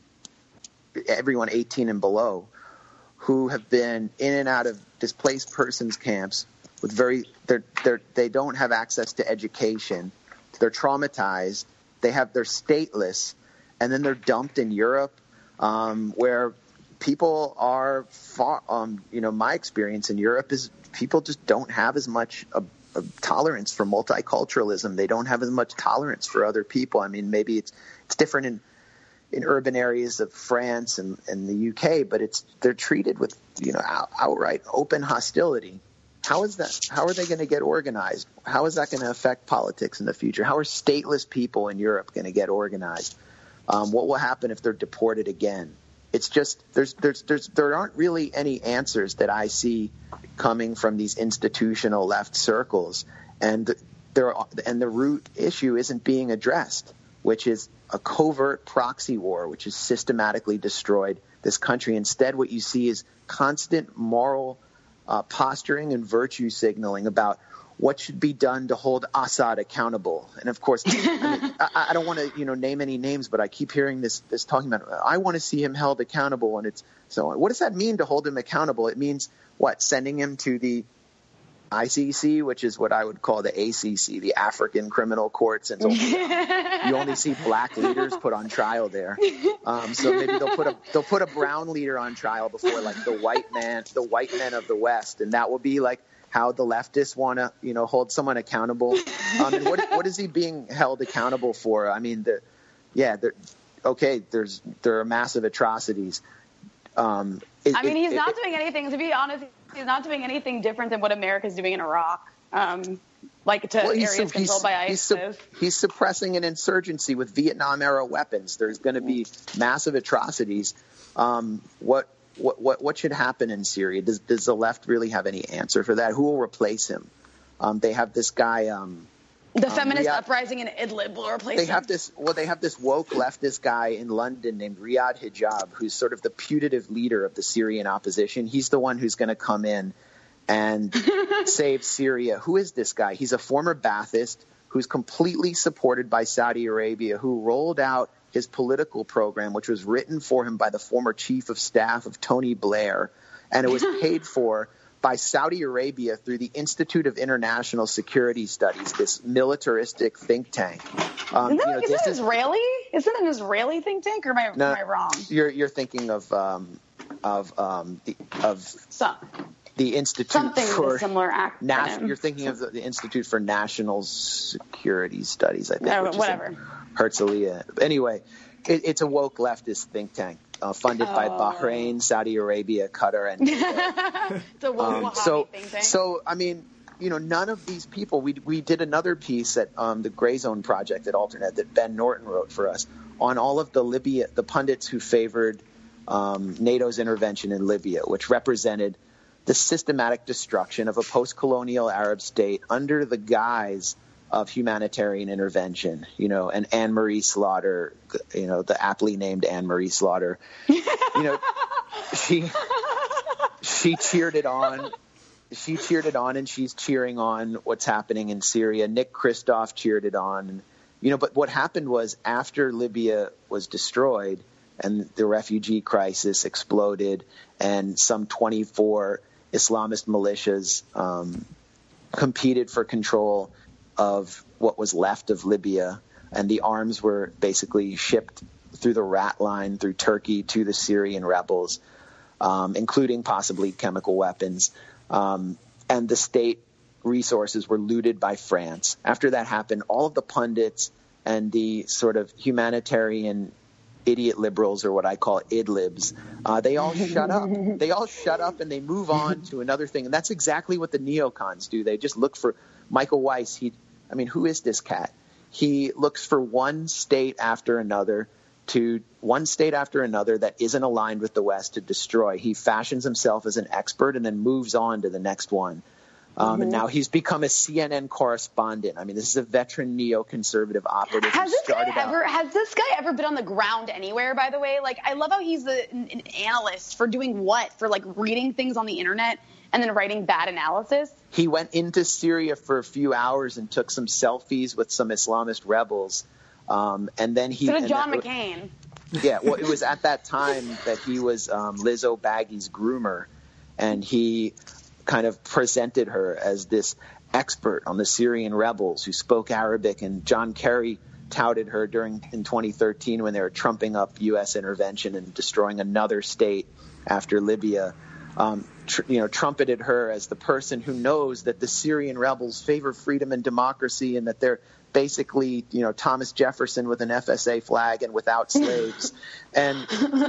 everyone eighteen and below, who have been in and out of displaced persons camps with very, they're, they're, they don't have access to education, they're traumatized, they have, they're stateless, and then they're dumped in Europe, um, where people are far, um, you know, my experience in Europe is people just don't have as much a, a tolerance for multiculturalism. They don't have as much tolerance for other people. I mean, maybe it's it's different in in urban areas of France and, and the U K, but it's they're treated with, you know, out, outright open hostility. How is that? How are they going to get organized? How is that going to affect politics in the future? How are stateless people in Europe going to get organized? Um, what will happen if they're deported again? It's just there's there's there's there aren't really any answers that I see coming from these institutional left circles, and the, there are, and the root issue isn't being addressed, which is a covert proxy war, which has systematically destroyed this country. Instead, what you see is constant moral uh, posturing and virtue signaling about what should be done to hold Assad accountable. And of course, I, mean, I, I don't want to, you know, name any names, but I keep hearing this, this talking about, I want to see him held accountable. And it's so on. What does that mean to hold him accountable? It means what? Sending him to the I C C, which is what I would call the A C C, the African Criminal Court, since only, you only see black leaders put on trial there. Um, so maybe they'll put a they'll put a brown leader on trial before like the white man, the white men of the West, and that will be like how the leftists want to, you know, hold someone accountable. Um, and what what is he being held accountable for? I mean, the yeah, okay, there's there are massive atrocities. Um, it, I mean, he's it, not it, doing anything. To be honest, he's not doing anything different than what America's doing in Iraq, um, like to well, areas he's, controlled he's, by he's, ISIS. He's, he's suppressing an insurgency with Vietnam-era weapons. There's going to be massive atrocities. Um, what, what what what should happen in Syria? Does does the left really have any answer for that? Who will replace him? Um, they have this guy. Um, The um, feminist Riyad, uprising in Idlib will replace They him. have this. Well, they have this woke leftist guy in London named Riyad Hijab, who's sort of the putative leader of the Syrian opposition. He's the one who's going to come in and save Syria. Who is this guy? He's a former Ba'athist who's completely supported by Saudi Arabia, who rolled out his political program, which was written for him by the former chief of staff of Tony Blair, and it was paid for by Saudi Arabia through the Institute of International Security Studies, this militaristic think tank. Um, Isn't that, you know, is this that is, Israeli? Is that an Israeli think tank, or am I, no, am I wrong? You're you're thinking of um, of um, the, of So, the Institute something for with a similar acronym. Nas- You're thinking of the, the Institute for National Security Studies, I think. No, which whatever. Is in Herzliya. Anyway, it, it's a woke leftist think tank. Uh, funded oh. by Bahrain, Saudi Arabia, Qatar, and it's a woke um, Wahhabi so, think tank. so I mean, you know, none of these people. We we did another piece at um, the Gray Zone Project at Alternet that Ben Norton wrote for us on all of the Libya, the pundits who favored um, NATO's intervention in Libya, which represented the systematic destruction of a post-colonial Arab state under the guise of humanitarian intervention, you know, and Anne Marie Slaughter, you know, the aptly named Anne Marie Slaughter, you know, she she cheered it on. She cheered it on, and she's cheering on what's happening in Syria. Nick Kristof cheered it on, and, you know. But what happened was after Libya was destroyed and the refugee crisis exploded, and some twenty-four Islamist militias um, competed for control of what was left of Libya, and the arms were basically shipped through the rat line through Turkey to the Syrian rebels, um, including possibly chemical weapons. Um, and the state resources were looted by France. After that happened, all of the pundits and the sort of humanitarian idiot liberals, or what I call idlibs, uh, they all shut up. They all shut up and they move on to another thing. And that's exactly what the neocons do. They just look for Michael Weiss. He, I mean, who is this cat? He looks for one state after another to one state after another that isn't aligned with the West to destroy. He fashions himself as an expert and then moves on to the next one. Um, mm-hmm. And now he's become a C N N correspondent. I mean, this is a veteran neoconservative operative. Has who this guy started ever? out. Has this guy ever been on the ground anywhere? By the way, like I love how he's a, an, an analyst for doing what? For like reading things on the internet and then writing bad analysis. He went into Syria for a few hours and took some selfies with some Islamist rebels, um, and then he. So did John that, McCain. Yeah, well, it was at that time that he was um, Lizzo Baggy's groomer, and he kind of presented her as this expert on the Syrian rebels who spoke Arabic, and John Kerry touted her during in twenty thirteen when they were trumping up U S intervention and destroying another state after Libya. Um, tr- you know, trumpeted her as the person who knows that the Syrian rebels favor freedom and democracy, and that they're basically, you know, Thomas Jefferson with an F S A flag and without slaves. And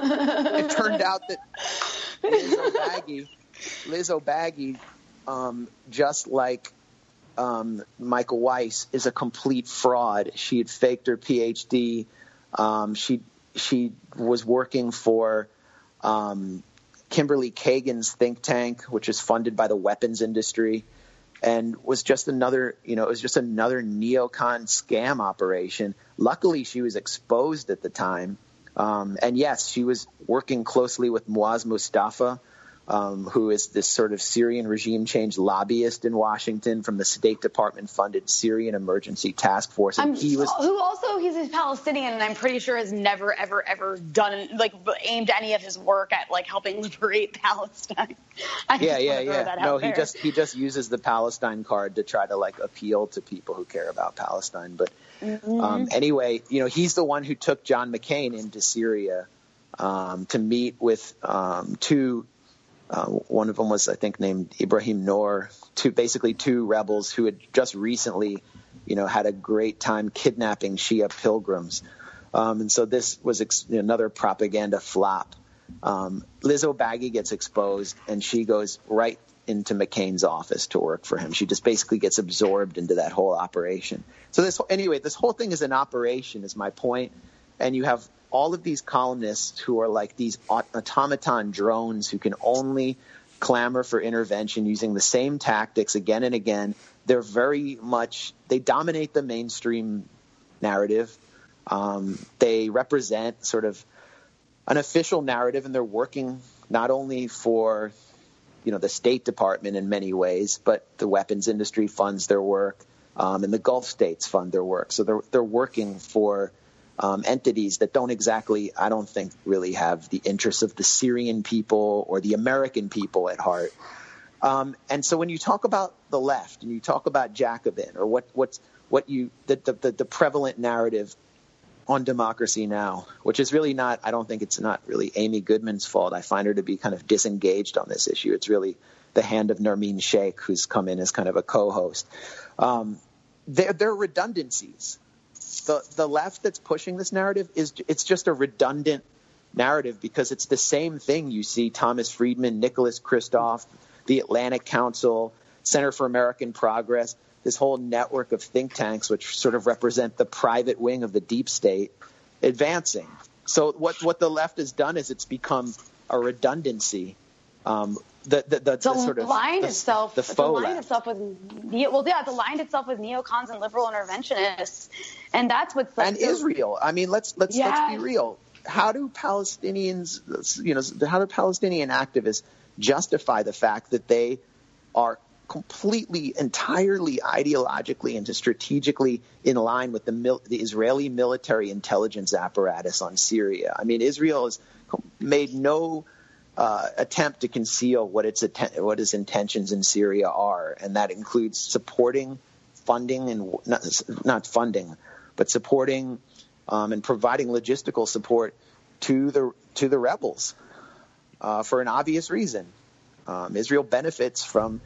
it turned out that Liz O'Baggy, Liz O'Baggy, um, just like um, Michael Weiss, is a complete fraud. She had faked her P H D. Um, she she was working for um, Kimberly Kagan's think tank, which is funded by the weapons industry. and was just another, you know, it was just another neocon scam operation. Luckily, she was exposed at the time. Um, and yes, she was working closely with Muaz Mustafa, um, who is this sort of Syrian regime change lobbyist in Washington from the State Department funded Syrian Emergency Task Force. And I'm, he was who also he's a Palestinian, and I'm pretty sure has never, ever, ever done like aimed any of his work at like helping liberate Palestine. I yeah, just yeah, wanna throw yeah. that No, out he there. just he just uses the Palestine card to try to like appeal to people who care about Palestine. But Mm-hmm. um, anyway, you know, he's the one who took John McCain into Syria um, to meet with um, two. Uh, one of them was, I think, named Ibrahim Noor, two basically two rebels who had just recently, you know, had a great time kidnapping Shia pilgrims. Um, and so this was ex- another propaganda flop. Um, Liz O'Baggy gets exposed, and she goes right into McCain's office to work for him. She just basically gets absorbed into that whole operation. So this, anyway, this whole thing is an operation, is my point. And you have all of these columnists who are like these automaton drones who can only clamor for intervention using the same tactics again and again. They're very much, they dominate the mainstream narrative. Um, they represent sort of an official narrative, and they're working not only for, you know, the State Department in many ways, but the weapons industry funds their work, um, and the Gulf states fund their work. So they're they're working for um, entities that don't exactly, I don't think, really have the interests of the Syrian people or the American people at heart. Um, and so when you talk about the left and you talk about Jacobin or what what's what you the the, the, the prevalent narrative on Democracy Now!, which is really not, I don't think it's not really Amy Goodman's fault. I find her to be kind of disengaged on this issue. It's really the hand of Nermeen Sheikh, who's come in as kind of a co-host. Um, there, there are redundancies. The the left that's pushing this narrative is it's just a redundant narrative because it's the same thing. You see Thomas Friedman, Nicholas Kristof, the Atlantic Council, Center for American Progress, this whole network of think tanks, which sort of represent the private wing of the deep state, advancing. So what what the left has done is it's become a redundancy. Um, the the, the, It's the sort of aligned the, itself. the It's faux aligned left. itself with neo, well, yeah, it's aligned itself with neocons and liberal interventionists, and that's what's like and so, Israel. I mean, let's let's Yeah. let's be real. How do Palestinians, you know, how do Palestinian activists justify the fact that they are completely, entirely ideologically and strategically in line with the mil- the Israeli military intelligence apparatus on Syria? I mean, Israel has made no uh, attempt to conceal what its atten- what its intentions in Syria are, and that includes supporting, funding, and not, not funding, but supporting um, and providing logistical support to the to the rebels uh, for an obvious reason. Um, Israel benefits from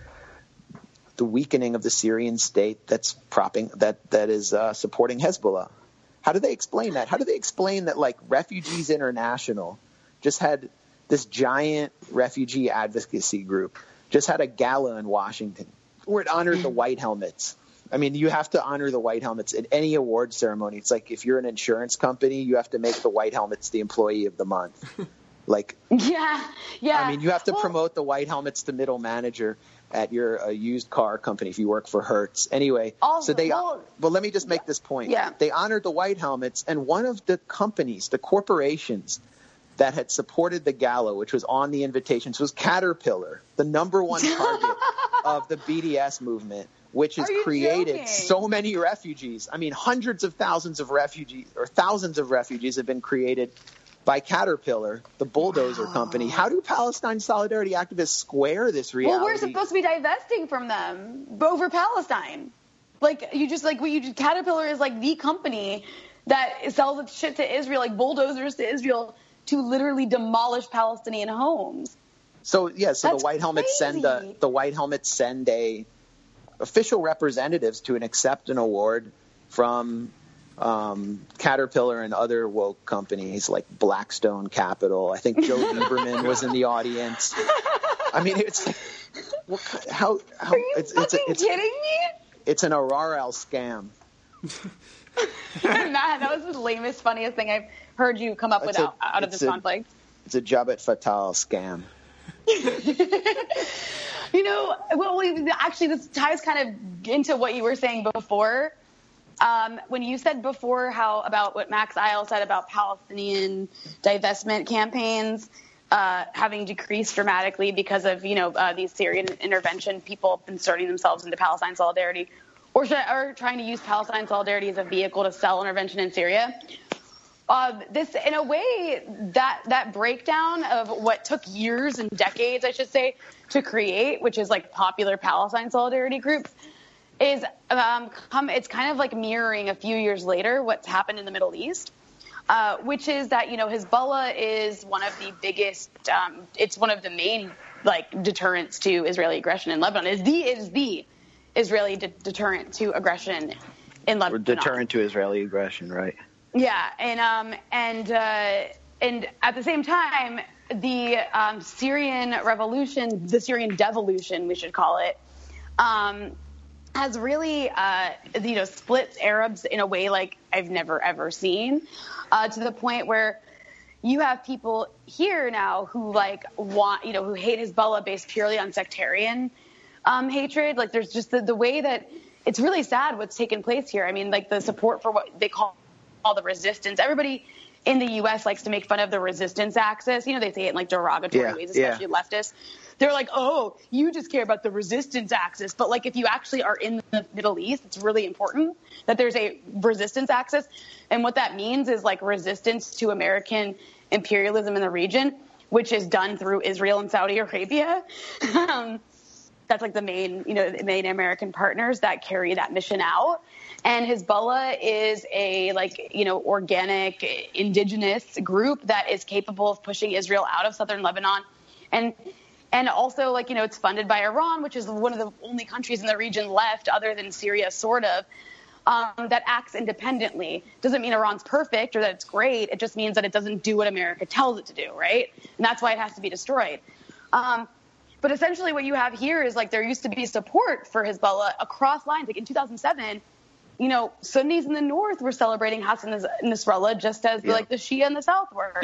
the weakening of the Syrian state that's propping that that is uh, supporting Hezbollah. How do they explain that? How do they explain that, like, Refugees International just had this giant refugee advocacy group, just had a gala in Washington where it honored the white helmets? I mean, you have to honor the white helmets at any award ceremony. It's like if you're an insurance company, you have to make the white helmets the employee of the month. Like, yeah, yeah. I mean, you have to well, promote the white helmets to middle manager at your uh, used car company if you work for Hertz. Anyway, Also, so they well, well, let me just make this point. Yeah. They honored the white helmets, and one of the companies, the corporations that had supported the gala, which was on the invitations, was Caterpillar, the number one target of the B D S movement, which has Are you created joking? so many refugees. I mean, hundreds of thousands of refugees or thousands of refugees have been created by Caterpillar, the bulldozer Wow. company. How do Palestine solidarity activists square this reality? well, we're supposed to be divesting from them over Palestine. Like you just like what you just, Caterpillar is like the company that sells its shit to Israel, like bulldozers to Israel, to literally demolish Palestinian homes. So yeah, so That's the white helmets send crazy. a, the white helmets send a official representatives to an accept an award from um, Caterpillar and other woke companies like Blackstone Capital. I think Joe Lieberman was in the audience. I mean, it's like, what, ki- how, how Are you it's, fucking it's, a, it's, kidding me? it's an Arar scam. Matt, that was the lamest, funniest thing I've heard you come up with It's a- out, out of it's this a- conflict. It's a Jabhat Fatah scam. You know, well, we, actually, this ties kind of into what you were saying before. Um, when you said before how about what Max Isle said about Palestinian divestment campaigns uh, having decreased dramatically because of, you know, uh, these Syrian intervention, people inserting themselves into Palestine solidarity, or, should, or trying to use Palestine solidarity as a vehicle to sell intervention in Syria. Uh, this, in a way, that that breakdown of what took years and decades, I should say, to create, which is like popular Palestine solidarity groups, is um, come, it's kind of like mirroring a few years later what's happened in the Middle East, uh, which is that, you know, Hezbollah is one of the biggest, um, it's one of the main like deterrents to Israeli aggression in Lebanon. Is the is the Israeli de- deterrent to aggression in Lebanon. Or deterrent to Israeli aggression, right? Yeah, and um, and uh, and at the same time, the um, Syrian revolution, the Syrian devolution, we should call it, um, has really, uh, you know, split Arabs in a way like I've never ever seen, uh, to the point where you have people here now who like want, you know, who hate Hezbollah based purely on sectarian um, hatred. Like, there's just the, the way that it's really sad what's taken place here. I mean, like the support for what they call all the resistance. Everybody in the U S likes to make fun of the resistance axis. You know, they say it in like derogatory yeah, ways, especially yeah. leftists. They're like, oh, you just care about the resistance axis. But like, if you actually are in the Middle East, it's really important that there's a resistance axis. And what that means is like resistance to American imperialism in the region, which is done through Israel and Saudi Arabia. um, that's like the main, you know, the main American partners that carry that mission out. And Hezbollah is a like, you know, organic indigenous group that is capable of pushing Israel out of southern Lebanon. And and also, like, you know, it's funded by Iran, which is one of the only countries in the region left other than Syria, sort of, um, that acts independently. Doesn't mean Iran's perfect or that it's great. It just means that it doesn't do what America tells it to do, right? And that's why it has to be destroyed. Um, but essentially what you have here is, like, there used to be support for Hezbollah across lines. Like, in two thousand seven, you know, Sunnis in the north were celebrating Hassan Nasrallah just as, yeah. like, the Shia in the south were.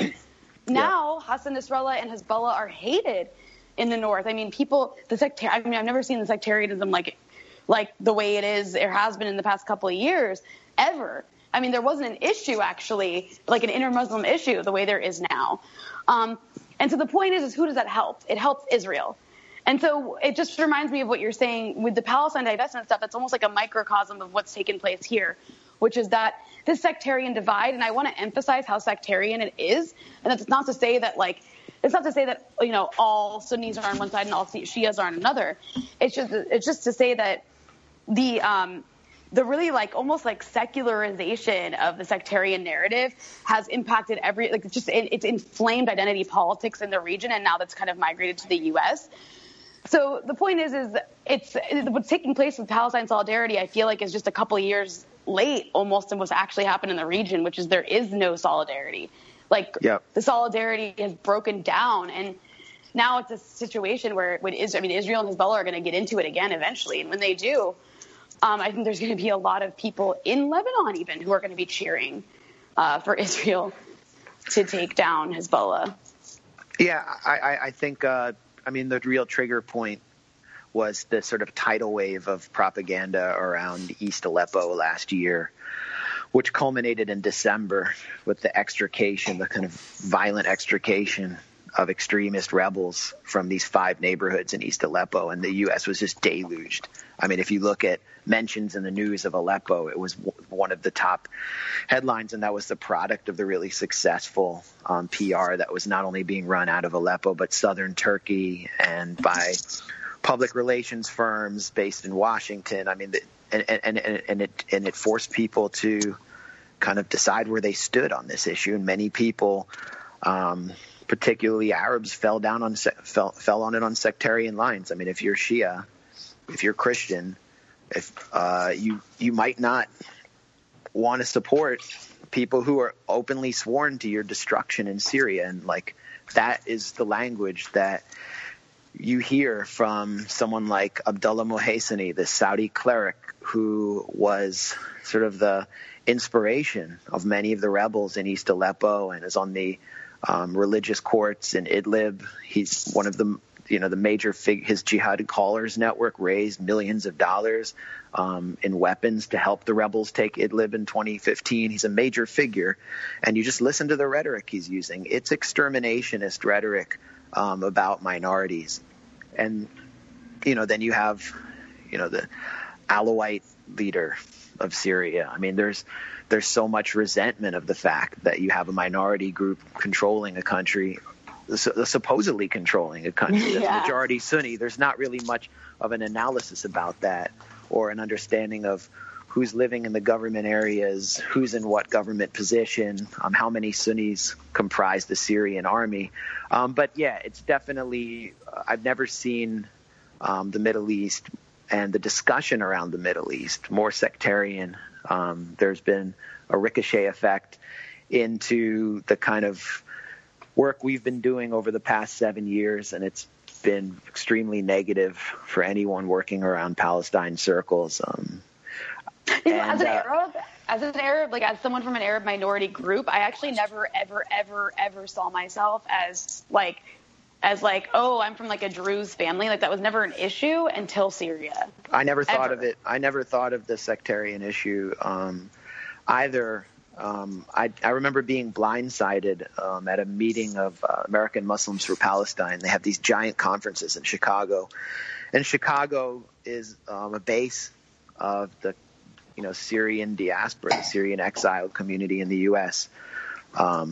Now, yeah. Hassan Nasrallah and Hezbollah are hated in the north. I mean, people, the sectarian, I mean, I've never seen the sectarianism like, like the way it is, or has been in the past couple of years, ever. I mean, there wasn't an issue, actually, like an inter-Muslim issue, the way there is now. Um, and so the point is, is who does that help? It helps Israel. And so it just reminds me of what you're saying with the Palestine divestment stuff. It's almost like a microcosm of what's taken place here, which is that this sectarian divide, and I want to emphasize how sectarian it is, and that's not to say that, like, it's not to say that, you know, all Sunnis are on one side and all Shias are on another. It's just, it's just to say that the, um, the really, like, almost like secularization of the sectarian narrative has impacted every, like, just, it, it's inflamed identity politics in the region, and now that's kind of migrated to the U S. So the point is, is it's what's taking place with Palestine solidarity, I feel like, is just a couple of years late almost in what's actually happened in the region, which is there is no solidarity. Like, yep. the solidarity has broken down, and now it's a situation where when Israel, I mean, Israel and Hezbollah are going to get into it again eventually. And when they do, um, I think there's going to be a lot of people in Lebanon even who are going to be cheering uh, for Israel to take down Hezbollah. Yeah, I, I think, uh, I mean, the real trigger point was the sort of tidal wave of propaganda around East Aleppo last year, which culminated in December with the extrication, the kind of violent extrication of extremist rebels from these five neighborhoods in East Aleppo, and the U S was just deluged. I mean, if you look at mentions in the news of Aleppo, it was w- one of the top headlines, and that was the product of the really successful um, P R that was not only being run out of Aleppo, but southern Turkey and by public relations firms based in Washington. I mean, the, and, and, and, and it and it forced people to kind of decide where they stood on this issue, and many people, um, particularly Arabs, fell down on fell fell on it on sectarian lines. I mean, if you're Shia, if you're Christian, if uh, you you might not want to support people who are openly sworn to your destruction in Syria, and like that is the language that you hear from someone like Abdullah Mohseni, the Saudi cleric who was sort of the inspiration of many of the rebels in East Aleppo and is on the um, religious courts in Idlib. He's one of the you know, the major fig, his jihad callers network raised millions of dollars um, in weapons to help the rebels take Idlib in twenty fifteen. He's a major figure. And you just listen to the rhetoric he's using. It's exterminationist rhetoric um, about minorities. And, you know, then you have, you know, the Alawite leader of Syria. I mean, there's there's so much resentment of the fact that you have a minority group controlling a country, supposedly controlling a country that's Yeah. majority Sunni. There's not really much of an analysis about that or an understanding of who's living in the government areas, who's in what government position, um, how many Sunnis comprise the Syrian army. Um, but yeah, it's definitely, uh, I've never seen um, the Middle East and the discussion around the Middle East more sectarian. Um, there's been a ricochet effect into the kind of work we've been doing over the past seven years, and it's been extremely negative for anyone working around Palestine circles. Um, You know, and, as an uh, Arab, as an Arab, like as someone from an Arab minority group, I actually never, ever, ever, ever saw myself as like, as like, oh, I'm from like a Druze family. Like that was never an issue until Syria. I never thought Ever. of it. I never thought of the sectarian issue um, either. Um, I, I remember being blindsided um, at a meeting of uh, American Muslims for Palestine. They have these giant conferences in Chicago, and Chicago is um, a base of the, you know, Syrian diaspora, the Syrian exiled community in the U S Um,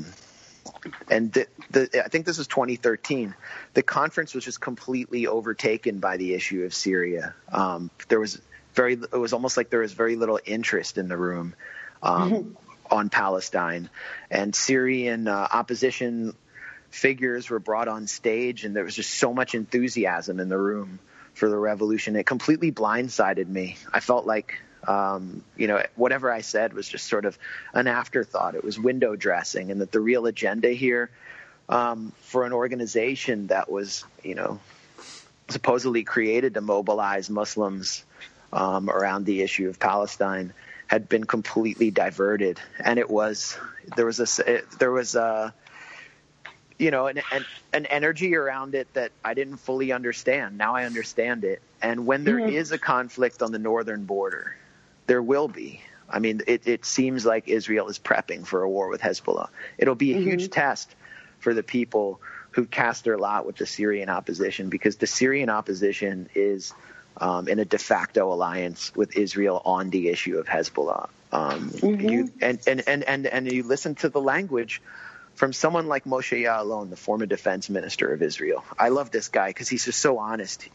and the, the, I think this was twenty thirteen. The conference was just completely overtaken by the issue of Syria. Um, there was very, it was almost like there was very little interest in the room um, on Palestine, and Syrian uh, opposition figures were brought on stage, and there was just so much enthusiasm in the room for the revolution. It completely blindsided me. I felt like, um, you know, whatever I said was just sort of an afterthought. It was window dressing, and that the real agenda here um, for an organization that was, you know, supposedly created to mobilize Muslims um, around the issue of Palestine had been completely diverted. And it was, there was a, it, there was a, you know, an, an, an energy around it that I didn't fully understand. Now I understand it. And when there is a conflict on the northern border, there will be. I mean, it, it seems like Israel is prepping for a war with Hezbollah. It'll be a mm-hmm. huge test for the people who cast their lot with the Syrian opposition, because the Syrian opposition is um, in a de facto alliance with Israel on the issue of Hezbollah. Um, mm-hmm. you, and, and, and, and, and you listen to the language from someone like Moshe Ya'alon, the former defense minister of Israel. I love this guy because he's just so honest.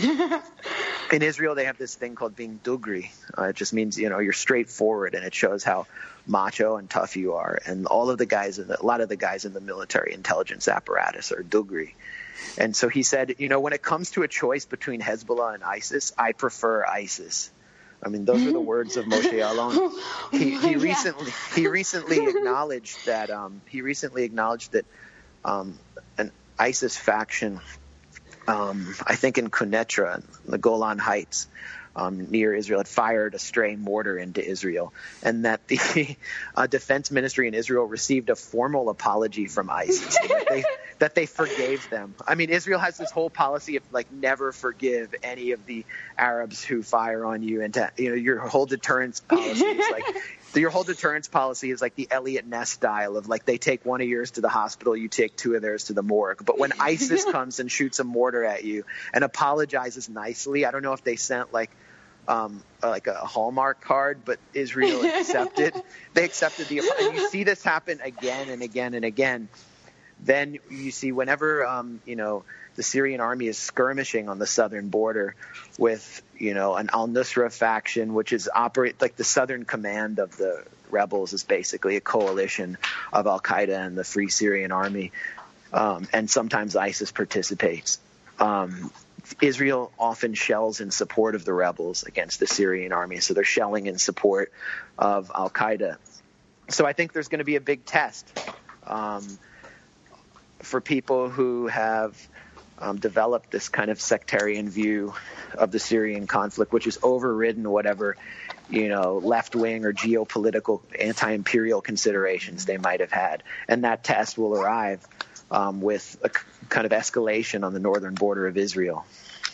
In Israel, they have this thing called being dugri. Uh, it just means, you know, you're straightforward, and it shows how macho and tough you are. And all of the guys, in the, a lot of the guys in the military intelligence apparatus are dugri. And so he said, you know, when it comes to a choice between Hezbollah and ISIS, I prefer ISIS. I mean, those are the words of Moshe Ya'alon. He, he recently he recently acknowledged that um, he recently acknowledged that um, an ISIS faction, um, I think in Quneitra, the Golan Heights, um, near Israel, had fired a stray mortar into Israel, and that the uh, defense ministry in Israel received a formal apology from ISIS that they, that they forgave them. I mean, Israel has this whole policy of like never forgive any of the Arabs who fire on you, and to, you know, your whole deterrence policy is like your whole deterrence policy is like the Elliot Ness style of like they take one of yours to the hospital, you take two of theirs to the morgue. But when ISIS comes and shoots a mortar at you and apologizes nicely, I don't know if they sent like um, like a Hallmark card, but Israel accepted. They accepted the. And you see this happen again and again and again. Then you see whenever um, you know the Syrian army is skirmishing on the southern border with you know an al-Nusra faction, which is operate like the southern command of the rebels is basically a coalition of Al-Qaeda and the Free Syrian Army, um, and sometimes ISIS participates. Um, Israel often shells in support of the rebels against the Syrian army, so they're shelling in support of Al-Qaeda. So I think there's going to be a big test um, for people who have um, developed this kind of sectarian view of the Syrian conflict, which has overridden whatever, you know, left-wing or geopolitical anti-imperial considerations they might have had. And that test will arrive um, with a kind of escalation on the northern border of Israel.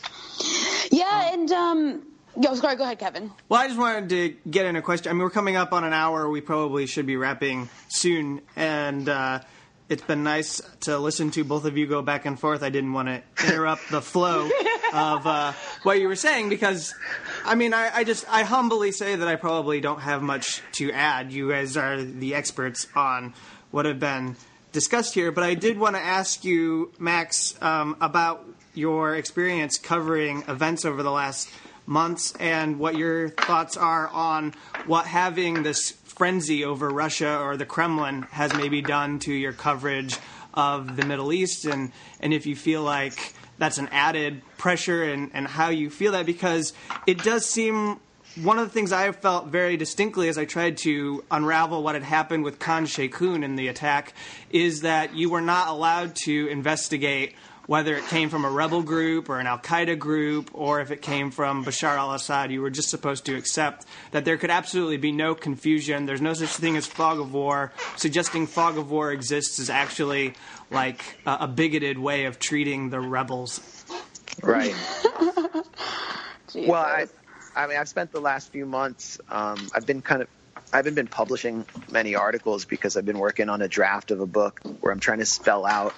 Yeah, and um, yo, sorry, go ahead, Kevin. Well, I just wanted to get in a question. I mean, we're coming up on an hour. We probably should be wrapping soon, and uh, it's been nice to listen to both of you go back and forth. I didn't want to interrupt the flow of uh, what you were saying because, I mean, I, I just I humbly say that I probably don't have much to add. You guys are the experts on what have been discussed here, but I did want to ask you, Max, um, about your experience covering events over the last months and what your thoughts are on what having this frenzy over Russia or the Kremlin has maybe done to your coverage of the Middle East, and, and if you feel like that's an added pressure and, and how you feel that, because it does seem one of the things I felt very distinctly as I tried to unravel what had happened with Khan Sheikhoun in the attack is that you were not allowed to investigate whether it came from a rebel group or an al-Qaeda group or if it came from Bashar al-Assad. You were just supposed to accept that there could absolutely be no confusion. There's no such thing as fog of war. Suggesting fog of war exists is actually like a, a bigoted way of treating the rebels. Right. Well, I, I mean, I've spent the last few months, um, I've been kind of, I haven't been publishing many articles because I've been working on a draft of a book where I'm trying to spell out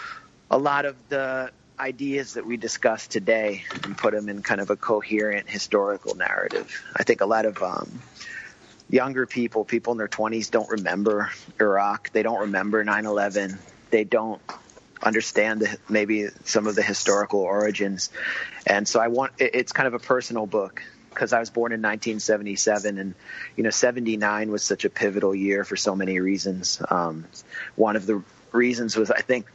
a lot of the ideas that we discussed today and put them in kind of a coherent historical narrative. I think a lot of um, younger people, people in their twenties, don't remember Iraq. They don't remember nine eleven. They don't understand the, maybe some of the historical origins. And so I want – it's kind of a personal book because I was born in nineteen seventy-seven, and, you know, seventy-nine was such a pivotal year for so many reasons. Um, one of the reasons was, I think,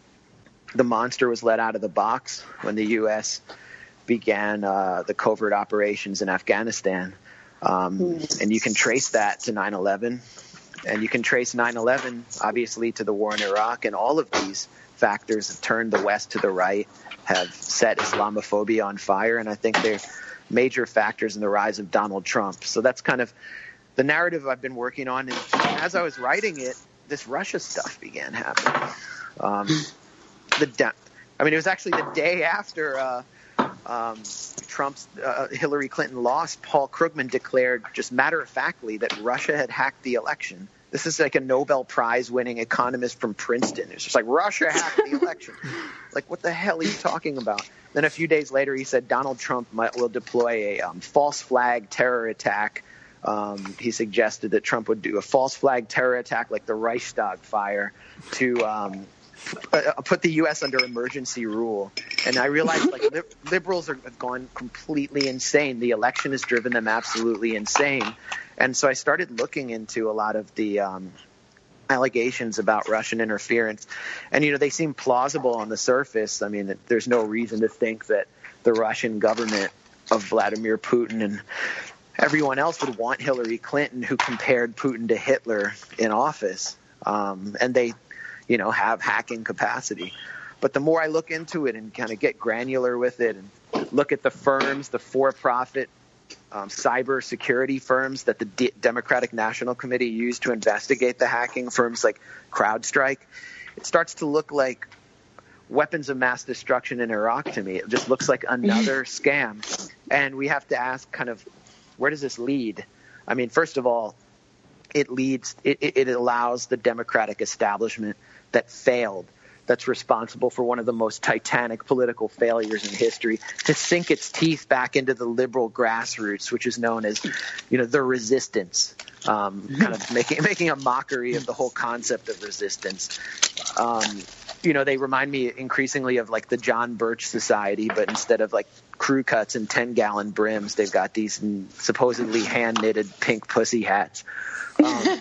the monster was let out of the box when the U S began uh, the covert operations in Afghanistan. Um, and you can trace that to nine eleven. And you can trace nine eleven, obviously, to the war in Iraq. And all of these factors have turned the West to the right, have set Islamophobia on fire. And I think they're major factors in the rise of Donald Trump. So that's kind of the narrative I've been working on. And as I was writing it, this Russia stuff began happening. Um, The de- I mean, it was actually the day after uh, um, Trump's uh, Hillary Clinton lost. Paul Krugman declared, just matter-of-factly, that Russia had hacked the election. This is like a Nobel Prize-winning economist from Princeton. It's just like, Russia hacked the election. Like, what the hell are you talking about? Then a few days later, he said Donald Trump might will deploy a um, false flag terror attack. Um, he suggested that Trump would do a false flag terror attack like the Reichstag fire to um, – put the U S under emergency rule. And I realized like li- liberals are, have gone completely insane. The election has driven them absolutely insane. And so I started looking into a lot of the um, allegations about Russian interference. And, you know, they seem plausible on the surface. I mean, there's no reason to think that the Russian government of Vladimir Putin and everyone else would want Hillary Clinton, who compared Putin to Hitler, in office. Um, and they you know, have hacking capacity. But the more I look into it and kind of get granular with it and look at the firms, the for-profit um, cyber security firms that the D- Democratic National Committee used to investigate the hacking, firms like CrowdStrike, it starts to look like weapons of mass destruction in Iraq to me. It just looks like another scam. And we have to ask kind of, where does this lead? I mean, first of all, it leads, it, it allows the Democratic establishment that failed, that's responsible for one of the most titanic political failures in history, to sink its teeth back into the liberal grassroots, which is known as, you know, the resistance, um, kind of making making a mockery of the whole concept of resistance. Um, you know, they remind me increasingly of like the John Birch Society, but instead of like crew cuts and ten gallon brims, they've got these supposedly hand knitted pink pussy hats. Um,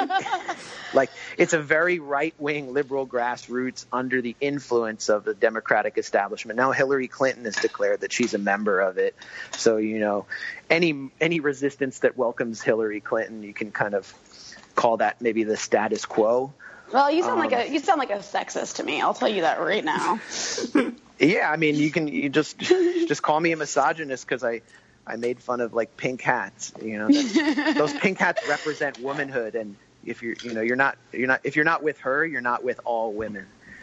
like it's a very right-wing liberal grassroots under the influence of the Democratic establishment. Now Hillary Clinton has declared that she's a member of it. So, you know, any any resistance that welcomes Hillary Clinton, you can kind of call that maybe the status quo. Well, you sound um, like a you sound like a sexist to me. I'll tell you that right now. Yeah, I mean, you can you just just call me a misogynist because I. I made fun of like pink hats, you know, those pink hats represent womanhood. And if you're, you know, you're not, you're not, if you're not with her, you're not with all women.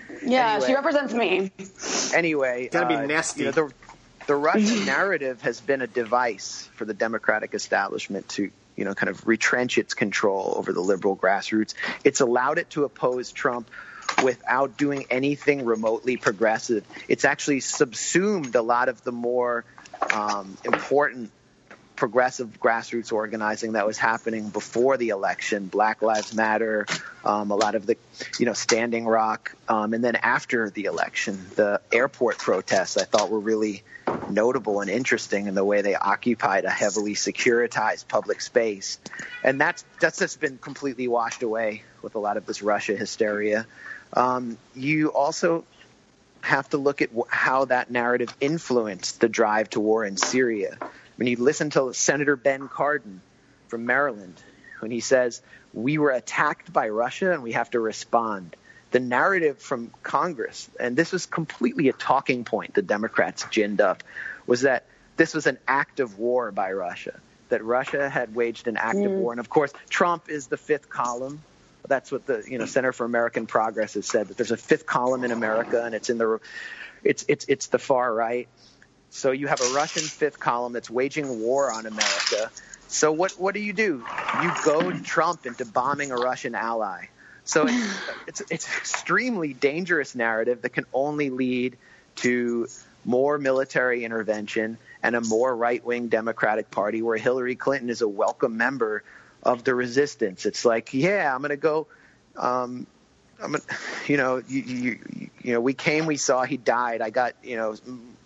Yeah, anyway, she represents me. Anyway, gotta be uh, nasty. You know, the the Russian narrative has been a device for the Democratic establishment to, you know, kind of retrench its control over the liberal grassroots. It's allowed it to oppose Trump without doing anything remotely progressive. It's actually subsumed a lot of the more um, important progressive grassroots organizing that was happening before the election, Black Lives Matter, um, a lot of the, you know, Standing Rock. Um, and then after the election, the airport protests I thought were really notable and interesting in the way they occupied a heavily securitized public space. And that's, that's just been completely washed away with a lot of this Russia hysteria. Um, you also have to look at how that narrative influenced the drive to war in Syria. When you listen to Senator Ben Cardin from Maryland, when he says, we were attacked by Russia and we have to respond. The narrative from Congress, and this was completely a talking point the Democrats ginned up, was that this was an act of war by Russia, that Russia had waged an act mm. of war. And, of course, Trump is the fifth column. That's what the you know Center for American Progress has said, that there's a fifth column in America, and it's in the it's it's it's the far right. So you have a Russian fifth column that's waging war on America. So what what do you do? You goad Trump into bombing a Russian ally. So it's it's it's an extremely dangerous narrative that can only lead to more military intervention and a more right-wing Democratic Party where Hillary Clinton is a welcome member of the resistance. It's like, yeah, I'm going to go um, I'm gonna, you know, you, you you know, we came, we saw, he died. I got, you know,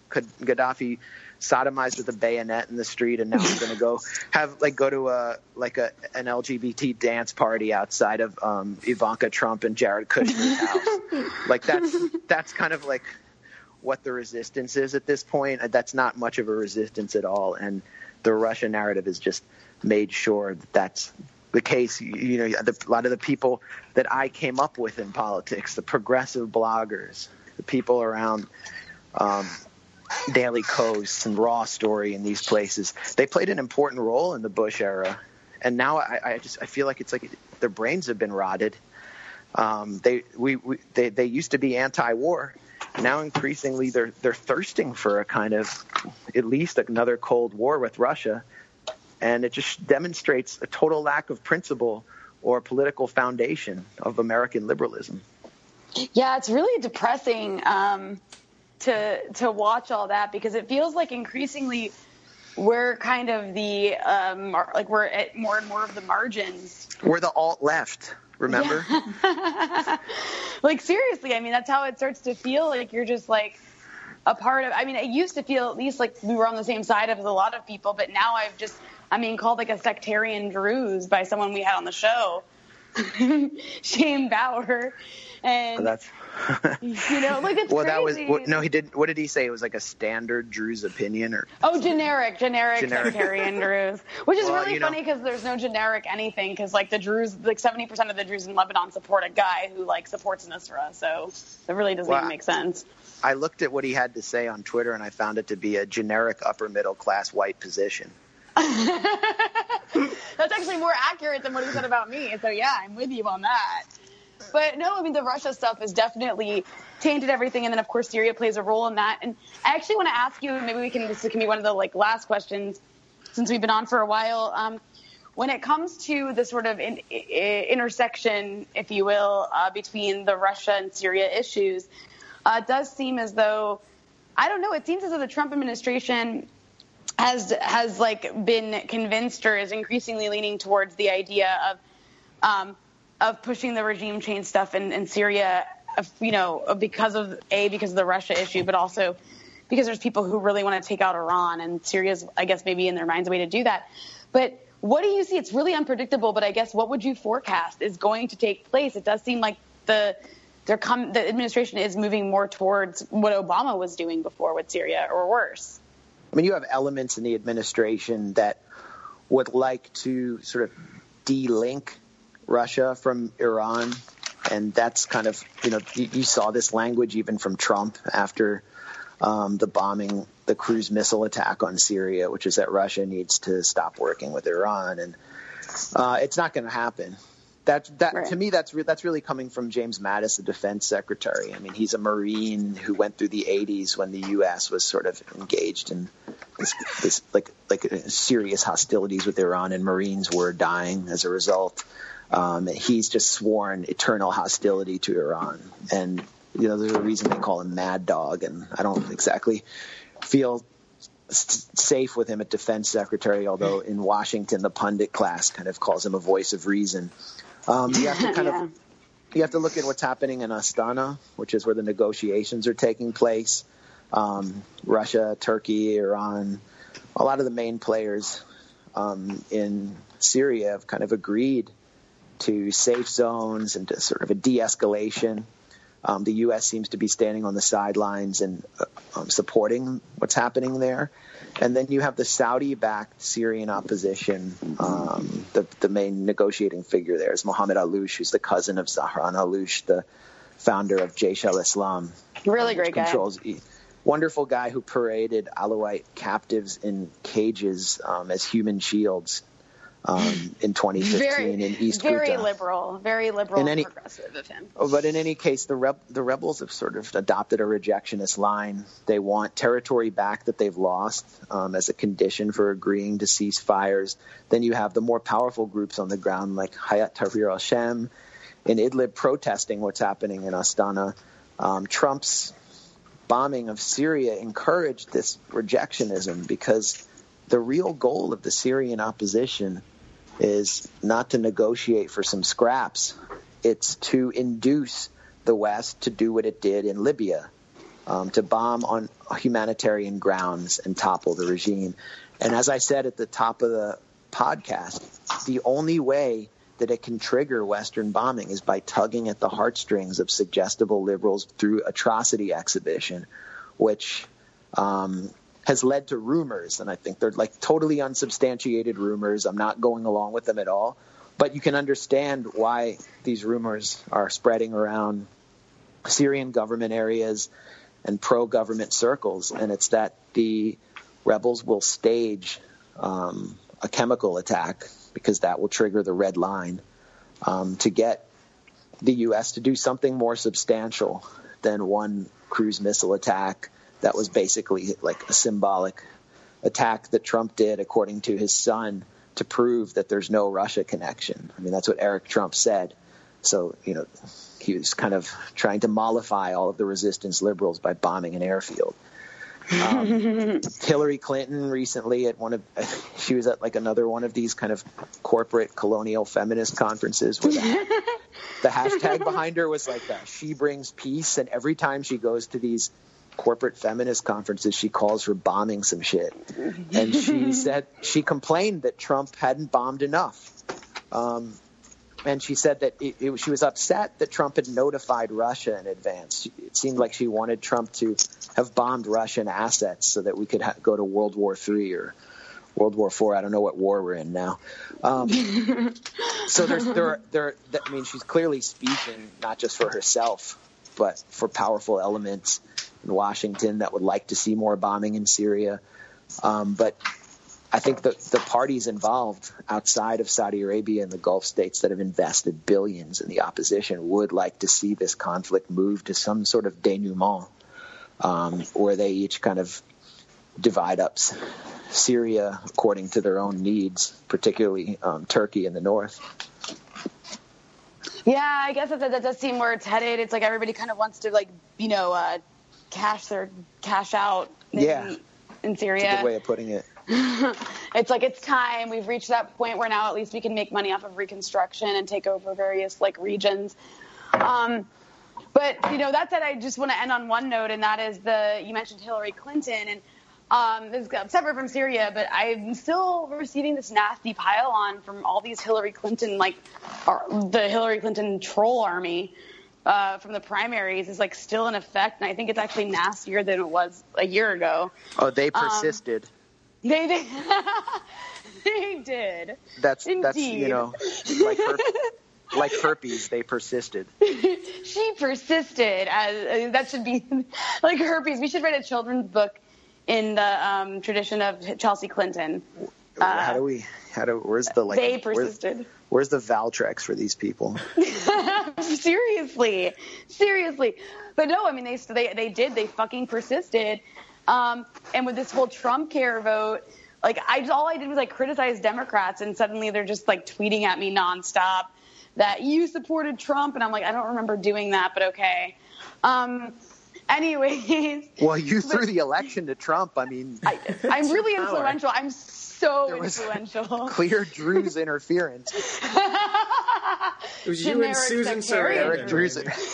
Gaddafi sodomized with a bayonet in the street, and now I'm going to go have like go to a like a an L G B T dance party outside of um, Ivanka Trump and Jared Kushner's house. Like that's that's kind of like what the resistance is at this point. That's not much of a resistance at all, and the Russia narrative has just made sure that that's the case. You, you know, the, a lot of the people that I came up with in politics, the progressive bloggers, the people around. Um, Daily Kos and Raw Story in these places, they played an important role in the Bush era, and now I, I just I feel like it's like their brains have been rotted. Um, they we, we they they used to be anti-war, now increasingly they're they're thirsting for a kind of at least another Cold War with Russia, and it just demonstrates a total lack of principle or political foundation of American liberalism. Yeah, it's really depressing. Um... to to watch all that, because it feels like increasingly we're kind of the um like we're at more and more of the margins. We're the alt left, remember? Yeah. Like seriously, I mean that's how it starts to feel, like you're just like a part of. I mean, it used to feel at least like we were on the same side as a lot of people, but now I've just I'm being called like a sectarian Druze by someone we had on the show, Shane Bauer, and. Oh, that's you know, like it's well, crazy. that was what, no, he did. What did he say? It was like a standard Druze opinion, or oh, generic, generic, generic. sectarian Druze, which is well, really funny because there's no generic anything. Because like the Druze, like seventy percent of the Druze in Lebanon support a guy who like supports Nusra, so it really doesn't well, even make sense. I looked at what he had to say on Twitter, and I found it to be a generic upper middle class white position. That's actually more accurate than what he said about me. So yeah, I'm with you on that. But no, I mean, the Russia stuff has definitely tainted everything. And then, of course, Syria plays a role in that. And I actually want to ask you, maybe we can, this can be one of the like last questions since we've been on for a while. Um, when it comes to the sort of in, in, intersection, if you will, uh, between the Russia and Syria issues, uh, it does seem as though, I don't know, it seems as though the Trump administration has, has like been convinced or is increasingly leaning towards the idea of, um, of pushing the regime change stuff in, in Syria, you know, because of, A, because of the Russia issue, but also because there's people who really want to take out Iran, and Syria's, I guess, maybe in their minds a way to do that. But what do you see? It's really unpredictable, but I guess what would you forecast is going to take place? It does seem like the there come, the administration is moving more towards what Obama was doing before with Syria, or worse. I mean, you have elements in the administration that would like to sort of de-link Russia from Iran, and that's kind of, you know, you, you saw this language even from Trump after um, the bombing, the cruise missile attack on Syria, which is that Russia needs to stop working with Iran, and uh, it's not going to happen. That that Right. to me, that's re- that's really coming from James Mattis, the Defense Secretary. I mean, he's a Marine who went through the eighties when the U S was sort of engaged in this, this like like uh, serious hostilities with Iran, and Marines were dying as a result. Um, and he's just sworn eternal hostility to Iran, and you know, there's a reason they call him Mad Dog, and I don't exactly feel safe with him at Defense Secretary, although in Washington the pundit class kind of calls him a voice of reason. Um, you have to kind Yeah. of you have to look at what's happening in Astana, which is where the negotiations are taking place. Um, Russia, Turkey, Iran, a lot of the main players um, in Syria have kind of agreed to safe zones and to sort of a de-escalation. Um, the U S seems to be standing on the sidelines and uh, um, supporting what's happening there. And then you have the Saudi-backed Syrian opposition. Um, the, the main negotiating figure there is Mohammed Aloush, who's the cousin of Zahran Aloush, the founder of Jaish al-Islam. Really um, great guy. Controls, wonderful guy who paraded Alawite captives in cages um, as human shields um, in twenty fifteen Very, in East very Ghouta. liberal, very liberal In any- and progressive of him. Oh, But in any case, the reb- the rebels have sort of adopted a rejectionist line. They want territory back that they've lost um, as a condition for agreeing to cease fires. Then you have the more powerful groups on the ground like Hayat Tahrir al-Sham in Idlib protesting what's happening in Astana. Um, Trump's bombing of Syria encouraged this rejectionism because the real goal of the Syrian opposition is not to negotiate for some scraps. It's to induce the West to do what it did in Libya, um, to bomb on humanitarian grounds and topple the regime. And as I said at the top of the podcast, the only way that it can trigger Western bombing is by tugging at the heartstrings of suggestible liberals through atrocity exhibition, which um, has led to rumors. And I think they're like totally unsubstantiated rumors. I'm not going along with them at all. But you can understand why these rumors are spreading around Syrian government areas and pro-government circles. And it's that the rebels will stage um, a chemical attack, because that will trigger the red line, um, to get the U S to do something more substantial than one cruise missile attack that was basically like a symbolic attack that Trump did, according to his son, to prove that there's no Russia connection. I mean, that's what Eric Trump said. So, you know, he was kind of trying to mollify all of the resistance liberals by bombing an airfield. Um, Hillary Clinton recently at one of, she was at like another one of these kind of corporate colonial feminist conferences where the, the hashtag behind her was like, uh, she brings peace. And every time she goes to these corporate feminist conferences, she calls for bombing some shit. And she said, she complained that Trump hadn't bombed enough. Um, And she said that it, it, she was upset that Trump had notified Russia in advance. It seemed like she wanted Trump to have bombed Russian assets so that we could ha- go to World War Three or World War Four. I don't know what war we're in now. Um, so there's, there, there. I mean, she's clearly speaking not just for herself, but for powerful elements in Washington that would like to see more bombing in Syria. Um, but I think the, the parties involved outside of Saudi Arabia and the Gulf states that have invested billions in the opposition would like to see this conflict move to some sort of denouement, um, where they each kind of divide up Syria according to their own needs, particularly um, Turkey in the north. Yeah, I guess that, that does seem where it's headed. It's like everybody kind of wants to, like, you know, uh, cash their cash out in, Yeah. in Syria. That's a good way of putting it. It's like it's time. We've reached that point where now at least we can make money off of reconstruction and take over various like regions. Um, but you know, that said, I just want to end on one note, and that is the you mentioned Hillary Clinton, and um, this is separate from Syria, but I'm still receiving this nasty pile on from all these Hillary Clinton, like our, the Hillary Clinton troll army uh, from the primaries is like still in effect, and I think it's actually nastier than it was a year ago. Oh, they persisted. Um, They did. They did. That's Indeed. that's you know like herp- like herpes. They persisted. She persisted. As uh, that should be like herpes. We should write a children's book in the um, tradition of Chelsea Clinton. Uh, how do we? How do? Where's the like? They persisted. Where's, where's the Valtrex for these people? seriously, seriously. But no, I mean they they they did. They fucking persisted. Um, and with this whole Trump care vote, like I all I did was like criticize Democrats, and suddenly they're just like tweeting at me nonstop that you supported Trump, and I'm like, I don't remember doing that, but okay. Um, anyways. Well, you threw the election to Trump. I mean, I, I'm really influential. I'm so there was influential. Clear Drew's interference. It was you and Susan Sarandon. Eric Drew's.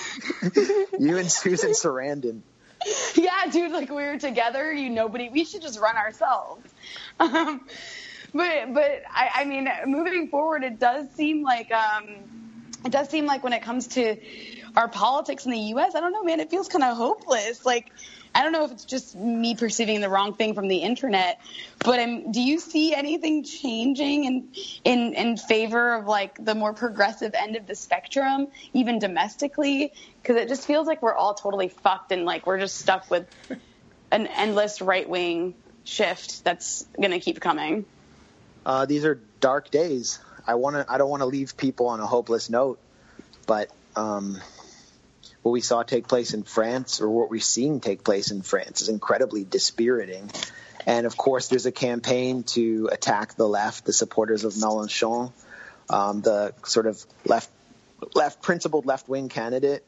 You and Susan Sarandon. Yeah, dude, like we were together. You nobody. We should just run ourselves. Um, but but I, I mean, moving forward, it does seem like um, it does seem like when it comes to our politics in the U S, I don't know, man. It feels kind of hopeless. Like I don't know if it's just me perceiving the wrong thing from the internet, but um, do you see anything changing in in in favor of like the more progressive end of the spectrum, even domestically? Because it just feels like we're all totally fucked and like we're just stuck with an endless right wing shift that's going to keep coming. Uh, these are dark days. I want to. I don't want to leave people on a hopeless note, but um, what we saw take place in France, or what we're seeing take place in France, is incredibly dispiriting. And of course, there's a campaign to attack the left, the supporters of Mélenchon, um, the sort of left, left principled left wing candidate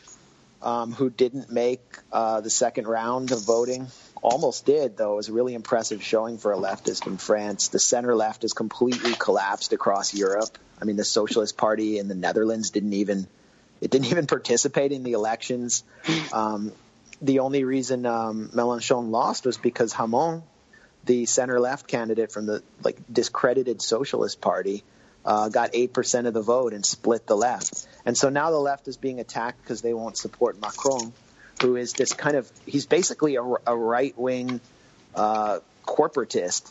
um, who didn't make uh, the second round of voting. Almost did, though. It was a really impressive showing for a leftist in France. The center left has completely collapsed across Europe. I mean, the Socialist Party in the Netherlands didn't even it didn't even participate in the elections. Um, the only reason um, Mélenchon lost was because Hamon, the center left candidate from the like discredited Socialist Party, uh, got eight percent of the vote and split the left. And so now the left is being attacked because they won't support Macron, who is this kind of, he's basically a, a right-wing uh, corporatist.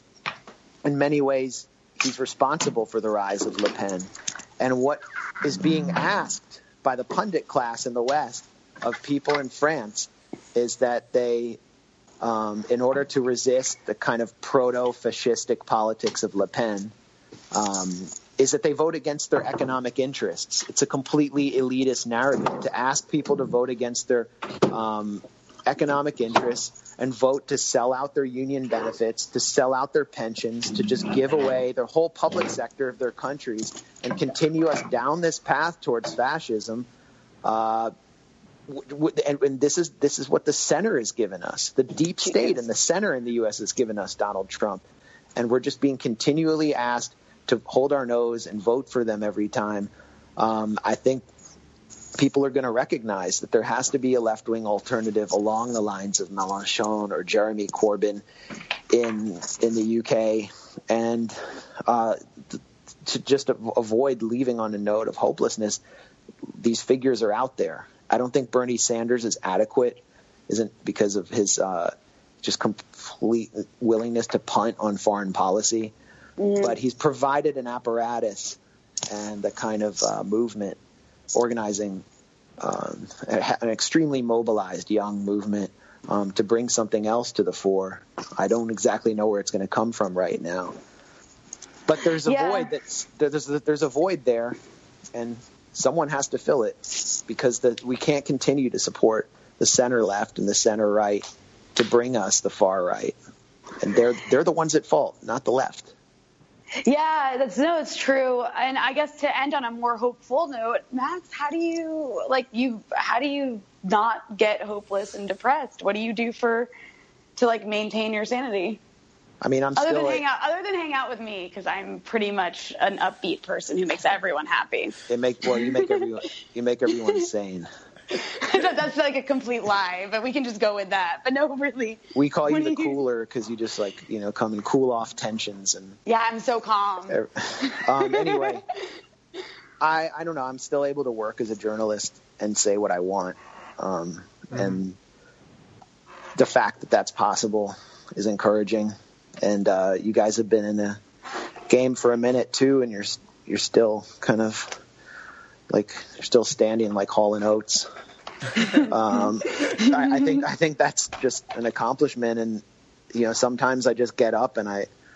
In many ways, he's responsible for the rise of Le Pen. And what is being asked by the pundit class in the West of people in France is that they, um, in order to resist the kind of proto-fascistic politics of Le Pen, um, is that they vote against their economic interests. It's a completely elitist narrative to ask people to vote against their um, economic interests and vote to sell out their union benefits, to sell out their pensions, to just give away their whole public sector of their countries and continue us down this path towards fascism. Uh, w- w- and, and this is this is what the center has given us. The deep state and the center in the U S has given us Donald Trump. And we're just being continually asked to hold our nose and vote for them every time. Um, I think people are going to recognize that there has to be a left-wing alternative along the lines of Mélenchon or Jeremy Corbyn in in the U K, and uh, to just avoid leaving on a note of hopelessness. These figures are out there. I don't think Bernie Sanders is adequate, isn't because of his uh, just complete willingness to punt on foreign policy. Mm. But he's provided an apparatus and a kind of uh, movement, organizing um, an extremely mobilized young movement um, to bring something else to the fore. I don't exactly know where it's going to come from right now. But there's a yeah. void that's there's a, there's a void there, and someone has to fill it, because the, we can't continue to support the center left and the center right to bring us the far right, and they're they're the ones at fault, not the left. Yeah, that's no, it's true. And I guess to end on a more hopeful note, Max, how do you like you? How do you not get hopeless and depressed? What do you do for to like maintain your sanity? I mean, I'm other still than like, hang out, other than hang out with me, because I'm pretty much an upbeat person who makes everyone happy. It make well, you make everyone you make everyone sane. That's like a complete lie, but we can just go with that. But no, really. We call you the you... cooler because you just like, you know, come and cool off tensions. And yeah, I'm so calm. Um, anyway, I I don't know. I'm still able to work as a journalist and say what I want. Um, mm-hmm. And the fact that that's possible is encouraging. And uh, you guys have been in the game for a minute too, and you're you're still kind of like you're still standing like Hall and Oates. um, I, I think I think that's just an accomplishment, and you know sometimes I just get up and I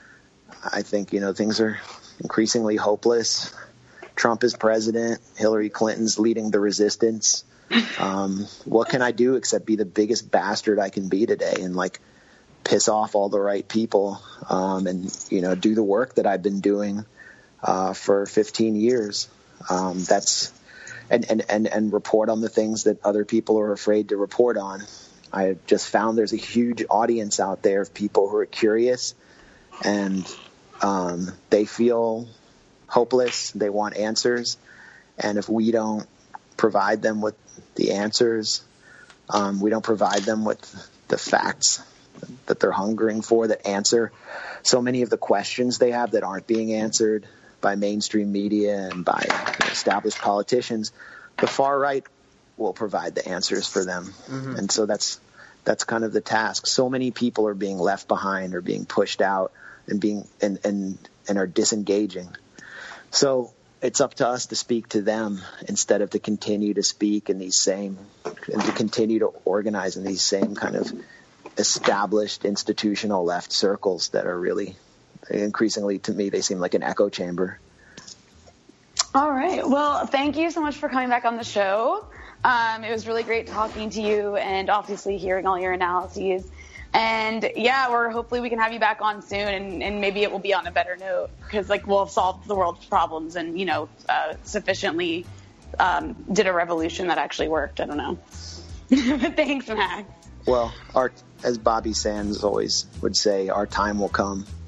I think, you know, things are increasingly hopeless. Trump is president. Hillary Clinton's leading the resistance. Um, what can I do except be the biggest bastard I can be today and, like, piss off all the right people um, and, you know, do the work that I've been doing uh, for fifteen years. Um, that's and, and, and, and report on the things that other people are afraid to report on. I just found there's a huge audience out there of people who are curious and um, they feel hopeless. They want answers. And if we don't provide them with the answers, um, we don't provide them with the facts that they're hungering for that answer so many of the questions they have that aren't being answered by mainstream media and by established politicians, the far right will provide the answers for them. Mm-hmm. And so that's that's kind of the task. So many people are being left behind or being pushed out and being and and, and are disengaging. So it's up to us to speak to them instead of to continue to speak in these same and to continue to organize in these same kind of established institutional left circles that are really increasingly, to me, they seem like an echo chamber. All right. Well, thank you so much for coming back on the show. Um, it was really great talking to you and obviously hearing all your analyses. And yeah, we're hopefully we can have you back on soon, and, and maybe it will be on a better note because like we'll have solved the world's problems and, you know, uh, sufficiently um, did a revolution that actually worked. I don't know. But thanks, Max. Well, our, as Bobby Sands always would say, our time will come.